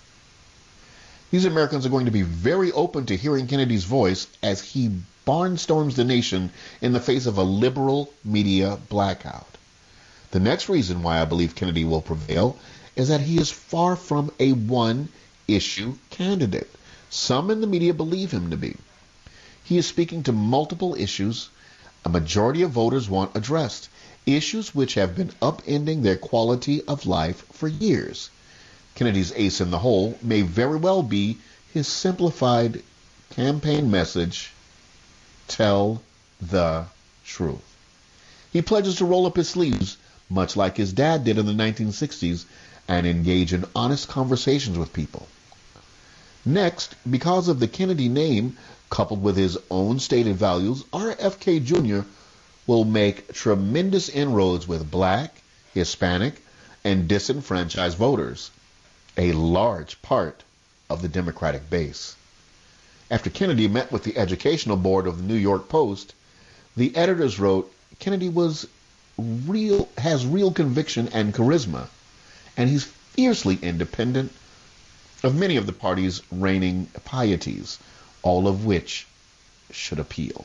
These Americans are going to be very open to hearing Kennedy's voice as he barnstorms the nation in the face of a liberal media blackout. The next reason why I believe Kennedy will prevail is that he is far from a one-issue candidate. Some in the media believe him to be. He is speaking to multiple issues a majority of voters want addressed, issues which have been upending their quality of life for years. Kennedy's ace in the hole may very well be his simplified campaign message, tell the truth. He pledges to roll up his sleeves, much like his dad did in the nineteen sixties, and engage in honest conversations with people. Next, because of the Kennedy name, coupled with his own stated values, R F K Junior will make tremendous inroads with black, Hispanic, and disenfranchised voters, a large part of the Democratic base. After Kennedy met with the educational board of the New York Post, the editors wrote, Kennedy was real, has real conviction and charisma, and he's fiercely independent of many of the party's reigning pieties, all of which should appeal.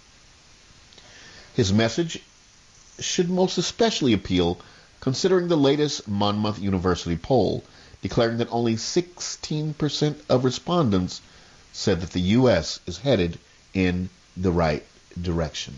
His message should most especially appeal considering the latest Monmouth University poll declaring that only sixteen percent of respondents said that the U S is headed in the right direction.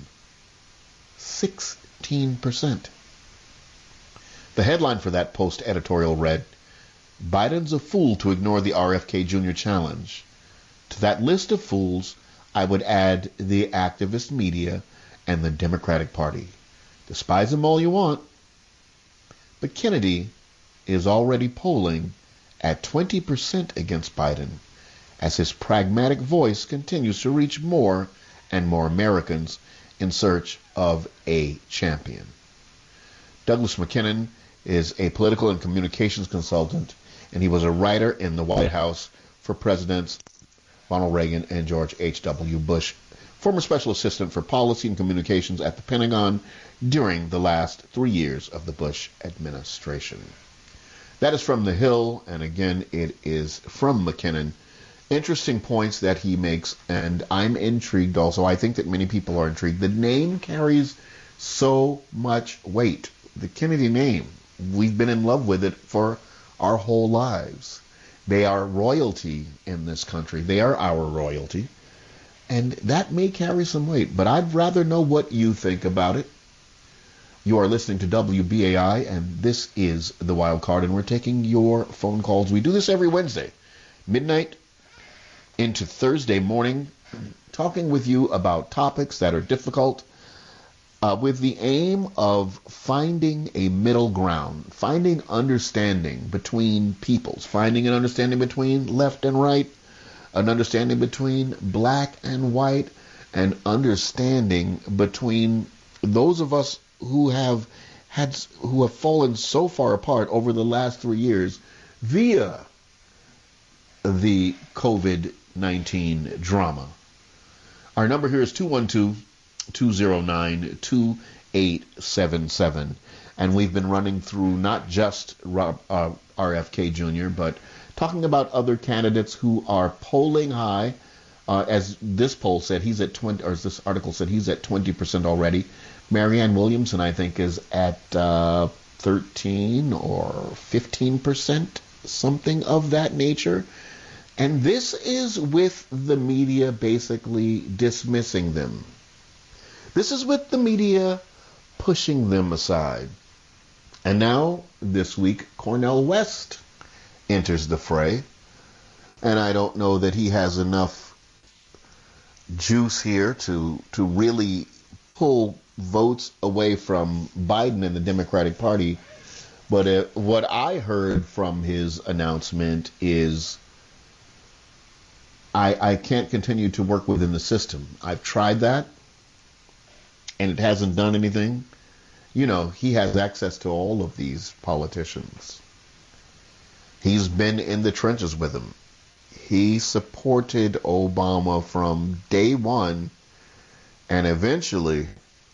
sixteen percent. The headline for that Post editorial read, Biden's a fool to ignore the R F K Junior challenge. To that list of fools, I would add the activist media and the Democratic Party. Despise them all you want, but Kennedy is already polling at twenty percent against Biden as his pragmatic voice continues to reach more and more Americans in search of a champion. Douglas McKinnon is a political and communications consultant, and he was a writer in the White House for Presidents Ronald Reagan and George H W Bush, former special assistant for policy and communications at the Pentagon during the last three years of the Bush administration. That is from The Hill, and again, it is from McKinnon. Interesting points that he makes, and I'm intrigued also. I think that many people are intrigued. The name carries so much weight. The Kennedy name, we've been in love with it for our whole lives. They are royalty in this country. They are our royalty. And that may carry some weight, but I'd rather know what you think about it. You are listening to W B A I, and this is The Wild Card, and we're taking your phone calls. We do this every Wednesday, midnight into Thursday morning, talking with you about topics that are difficult, uh, with the aim of finding a middle ground, finding understanding between peoples, finding an understanding between left and right, an understanding between black and white, an understanding between those of us who have had who have fallen so far apart over the last three years via the COVID nineteen drama. Our number here is two one two, two zero nine, two eight seven seven. And we've been running through not just Rob, uh, R F K Junior, but talking about other candidates who are polling high. Uh, as this poll said, he's at twenty, or as this article said, he's at twenty percent already. Marianne Williamson, I think, is at uh, thirteen or fifteen percent, something of that nature. And this is with the media basically dismissing them. This is with the media pushing them aside. And now, this week, Cornel West enters the fray. And I don't know that he has enough juice here to, to really pull votes away from Biden and the Democratic Party. But uh, what I heard from his announcement is I, I can't continue to work within the system. I've tried that, and it hasn't done anything. You know, he has access to all of these politicians. He's been in the trenches with them. He supported Obama from day one and eventually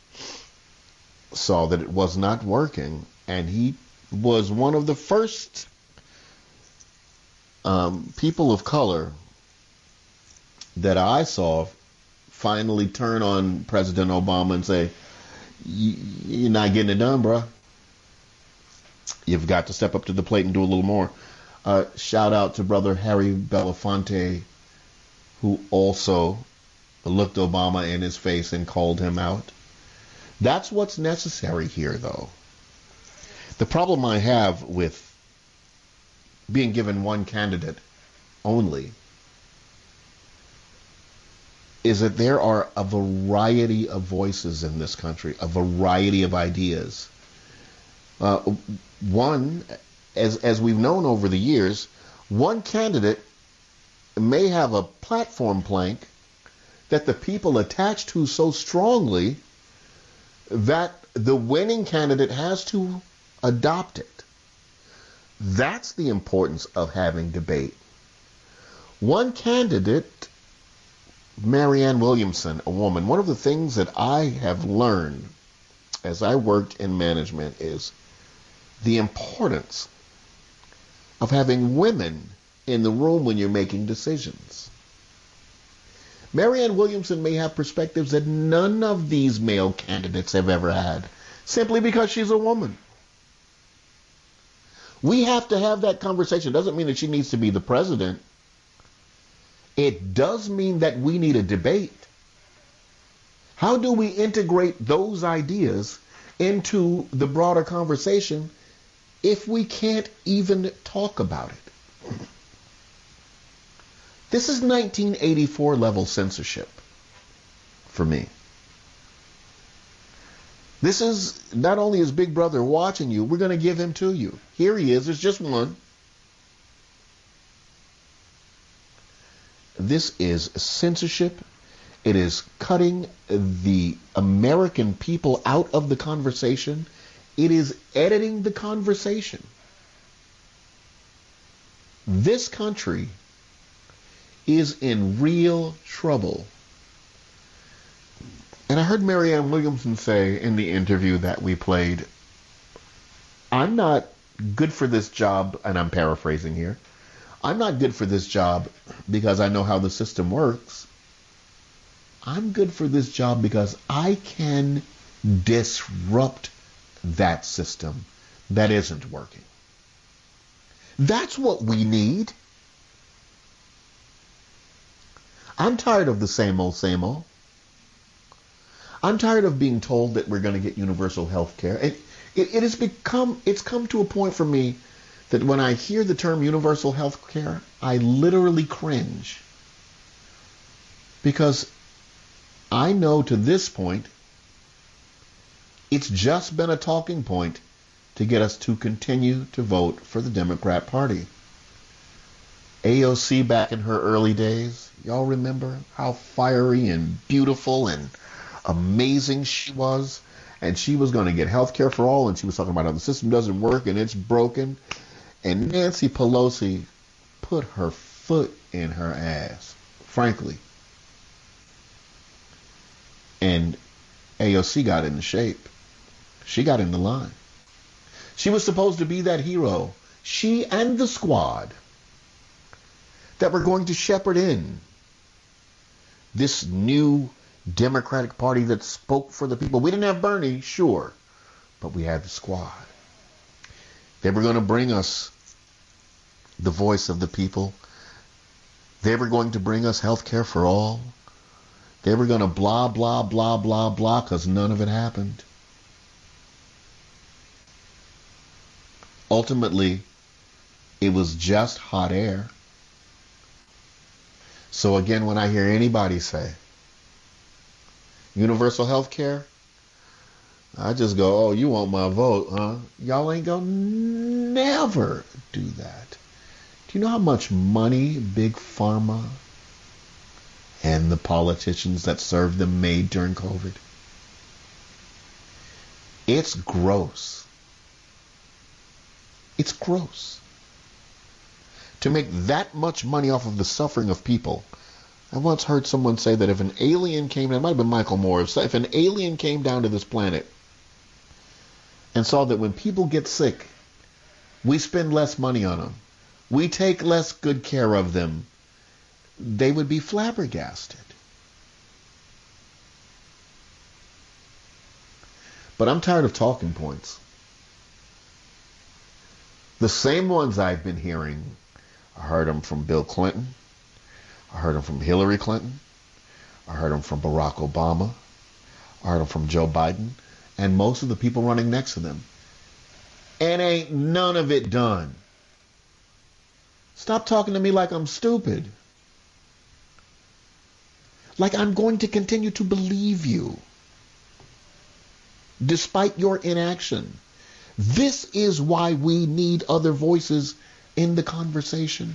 saw that it was not working. And he was one of the first um, people of color that I saw finally turn on President Obama and say, you're not getting it done, bruh. You've got to step up to the plate and do a little more. Uh, shout out to brother Harry Belafonte, who also looked Obama in his face and called him out. That's what's necessary here, though. The problem I have with being given one candidate only is that there are a variety of voices in this country, a variety of ideas. Uh, one, as as we've known over the years, one candidate may have a platform plank that the people attach to so strongly that the winning candidate has to adopt it. That's the importance of having debate. One candidate, Marianne Williamson, a woman, one of the things that I have learned as I worked in management is the importance of having women in the room when you're making decisions. Marianne Williamson may have perspectives that none of these male candidates have ever had, simply because she's a woman. We have to have that conversation. It doesn't mean that she needs to be the president. It does mean that we need a debate. How do we integrate those ideas into the broader conversation if we can't even talk about it? This is nineteen eighty-four level censorship for me. This is not only is Big Brother watching you, we're going to give him to you. Here he is. There's just one. This is censorship. It is cutting the American people out of the conversation. It is editing the conversation. This country is in real trouble. And I heard Marianne Williamson say in the interview that we played, I'm not good for this job, and I'm paraphrasing here, I'm not good for this job because I know how the system works. I'm good for this job because I can disrupt that system that isn't working. That's what we need. I'm tired of the same old, same old. I'm tired of being told that we're going to get universal health care. It, it, it has become, it's come to a point for me that when I hear the term universal health care, I literally cringe. Because I know to this point, it's just been a talking point to get us to continue to vote for the Democrat Party. A O C back in her early days, y'all remember how fiery and beautiful and amazing she was? And she was going to get health care for all, and she was talking about how the system doesn't work and it's broken. And Nancy Pelosi put her foot in her ass, frankly. And A O C got into shape. She got in the line. She was supposed to be that hero, she and the squad, that were going to shepherd in this new Democratic Party that spoke for the people. We didn't have Bernie, sure, but we had the squad. They were going to bring us the voice of the people. They were going to bring us health care for all. They were going to blah, blah, blah, blah, blah, because none of it happened. Ultimately, it was just hot air. So again, when I hear anybody say universal health care, I just go, oh, you want my vote, huh? Y'all ain't gonna never do that. Do you know how much money Big Pharma and the politicians that served them made during COVID? It's gross. It's gross. To make that much money off of the suffering of people. I once heard someone say that if an alien came down, it might have been Michael Moore, if an alien came down to this planet and saw that when people get sick, we spend less money on them, we take less good care of them, they would be flabbergasted. But I'm tired of talking points. The same ones I've been hearing, I heard them from Bill Clinton, I heard them from Hillary Clinton, I heard them from Barack Obama, I heard them from Joe Biden, and most of the people running next to them. And ain't none of it done. Stop talking to me like I'm stupid. Like I'm going to continue to believe you, despite your inaction. This is why we need other voices in the conversation.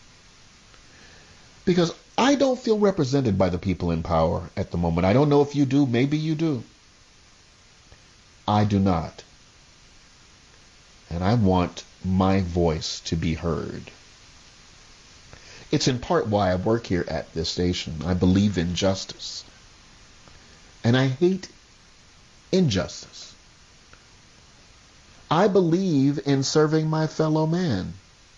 Because I don't feel represented by the people in power at the moment. I don't know if you do. Maybe you do. I do not. And I want my voice to be heard. It's in part why I work here at this station. I believe in justice. And I hate injustice. I believe in serving my fellow man.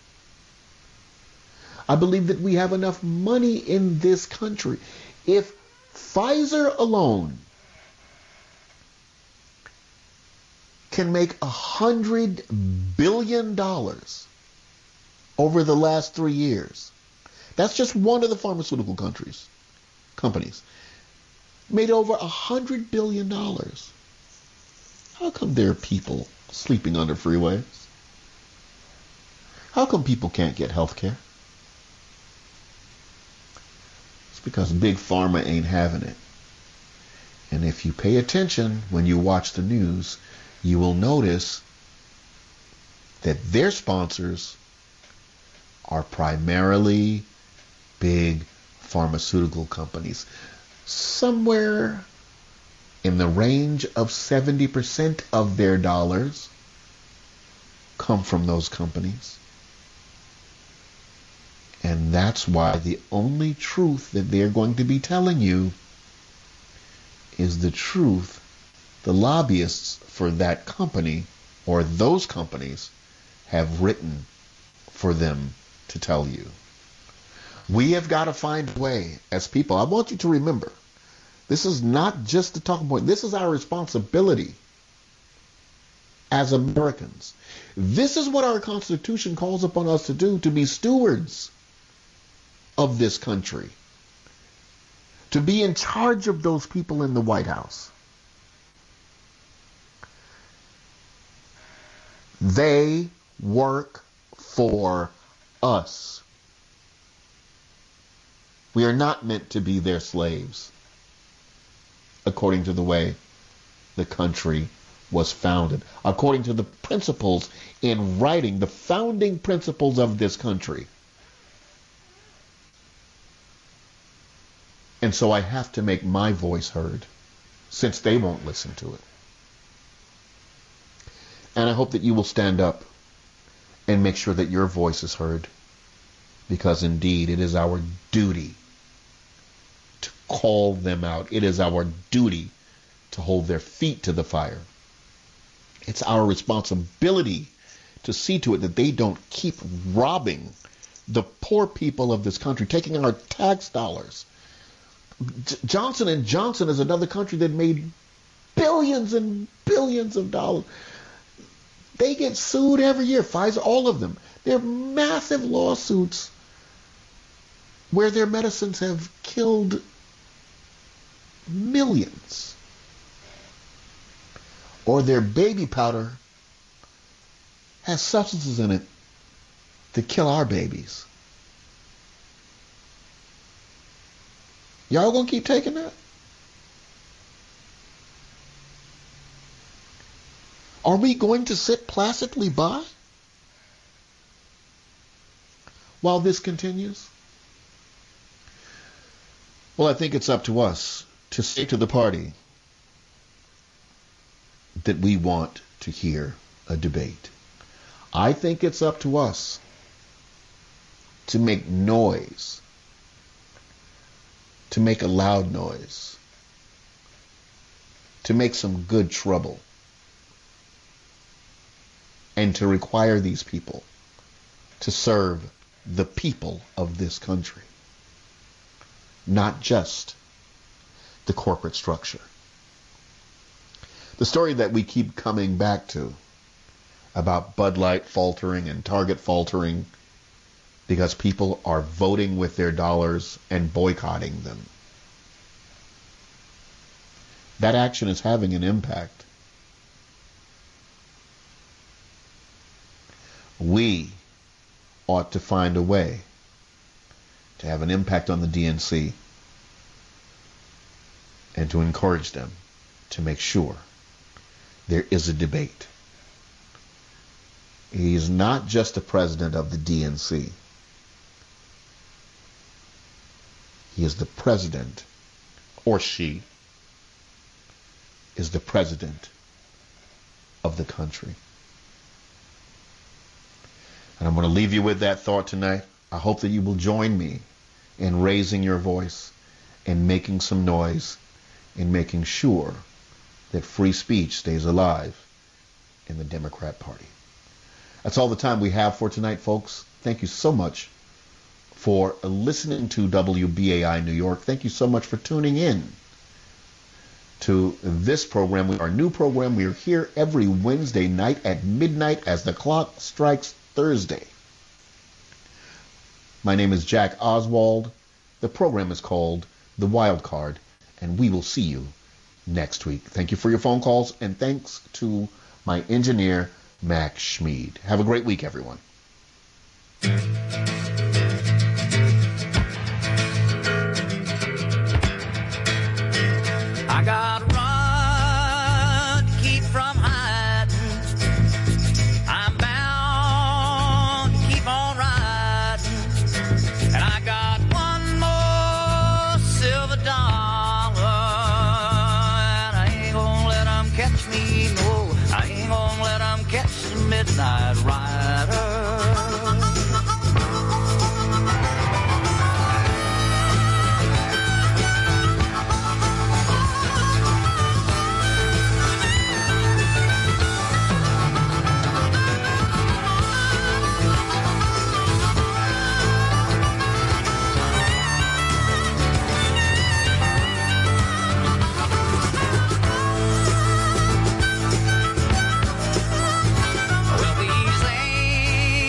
I believe that we have enough money in this country. If Pfizer alone can make a hundred billion dollars over the last three years, that's just one of the pharmaceutical countries, companies, made over a hundred billion dollars. How come there are people sleeping under freeways? How come people can't get health care? It's because Big Pharma ain't having it. And if you pay attention when you watch the news, you will notice that their sponsors are primarily big pharmaceutical companies. Somewhere in the range of seventy percent of their dollars come from those companies. And that's why the only truth that they're going to be telling you is the truth the lobbyists for that company or those companies have written for them to tell you. We have got to find a way as people. I want you to remember, this is not just the talking point. This is our responsibility as Americans. This is what our Constitution calls upon us to do, to be stewards of this country, to be in charge of those people in the White House. They work for us. We are not meant to be their slaves, according to the way the country was founded, according to the principles in writing, the founding principles of this country. And so I have to make my voice heard, since they won't listen to it. And I hope that you will stand up and make sure that your voice is heard, because indeed it is our duty to call them out. It is our duty to hold their feet to the fire. It's our responsibility to see to it that they don't keep robbing the poor people of this country, taking our tax dollars. J- Johnson and Johnson is another country that made billions and billions of dollars. They get sued every year. Pfizer, all of them. They're massive lawsuits where their medicines have killed millions. Or their baby powder has substances in it that kill our babies. Y'all gonna keep taking that? Are we going to sit placidly by while this continues? Well, I think it's up to us to say to the party that we want to hear a debate. I think it's up to us to make noise, to make a loud noise, to make some good trouble, and to require these people to serve the people of this country, not just the corporate structure. The story that we keep coming back to about Bud Light faltering and Target faltering because people are voting with their dollars and boycotting them. That action is having an impact. We ought to find a way to have an impact on the D N C and to encourage them to make sure there is a debate. He's not just the president of the D N C. He is the president, or she is the president of the country. And I'm going to leave you with that thought tonight. I hope that you will join me in raising your voice and making some noise in making sure that free speech stays alive in the Democrat Party. That's all the time we have for tonight, folks. Thank you so much for listening to W B A I New York. Thank you so much for tuning in to this program, our new program. We are here every Wednesday night at midnight as the clock strikes Thursday. My name is Jack Oswald. The program is called The Wild Card, and we will see you next week. Thank you for your phone calls, and thanks to my engineer, Max Schmid. Have a great week, everyone. I gotta run to keep from hiding. I'm bound to keep on riding. And I got one more silver dollar. And I ain't gonna let them catch me, no. I ain't gonna let them catch the midnight rider. Well, these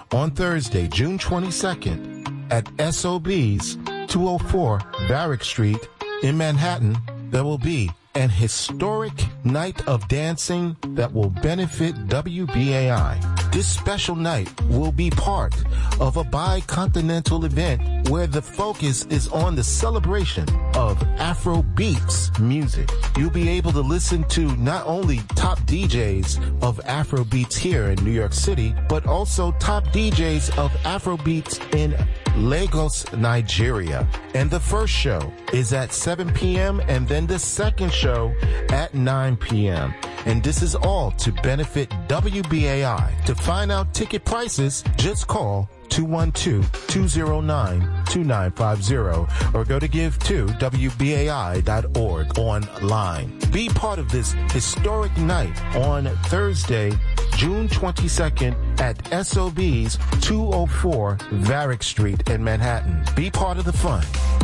on Thursday, June twenty-second at S O B's two oh four Varick Street in Manhattan, there will be an historic night of dancing that will benefit W B A I. This special night will be part of a bi-continental event where the focus is on the celebration of Afro beats music. You'll be able to listen to not only top D Js of Afro beats here in New York City, but also top D Js of Afro beats in Lagos, Nigeria. And the first show is at seven p.m. and then the second show at nine p.m. And this is all to benefit W B A I. To find out ticket prices, just call two one two, two oh nine, two nine five zero or go to give to W B A I dot org online. Be part of this historic night on Thursday, June twenty-second at S O B's two oh four Varick Street in Manhattan. Be part of the fun.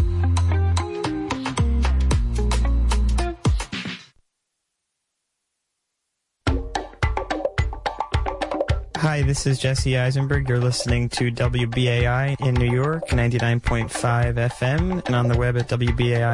Hi, this is Jesse Eisenberg. You're listening to W B A I in New York, ninety-nine point five F M, and on the web at W B A I.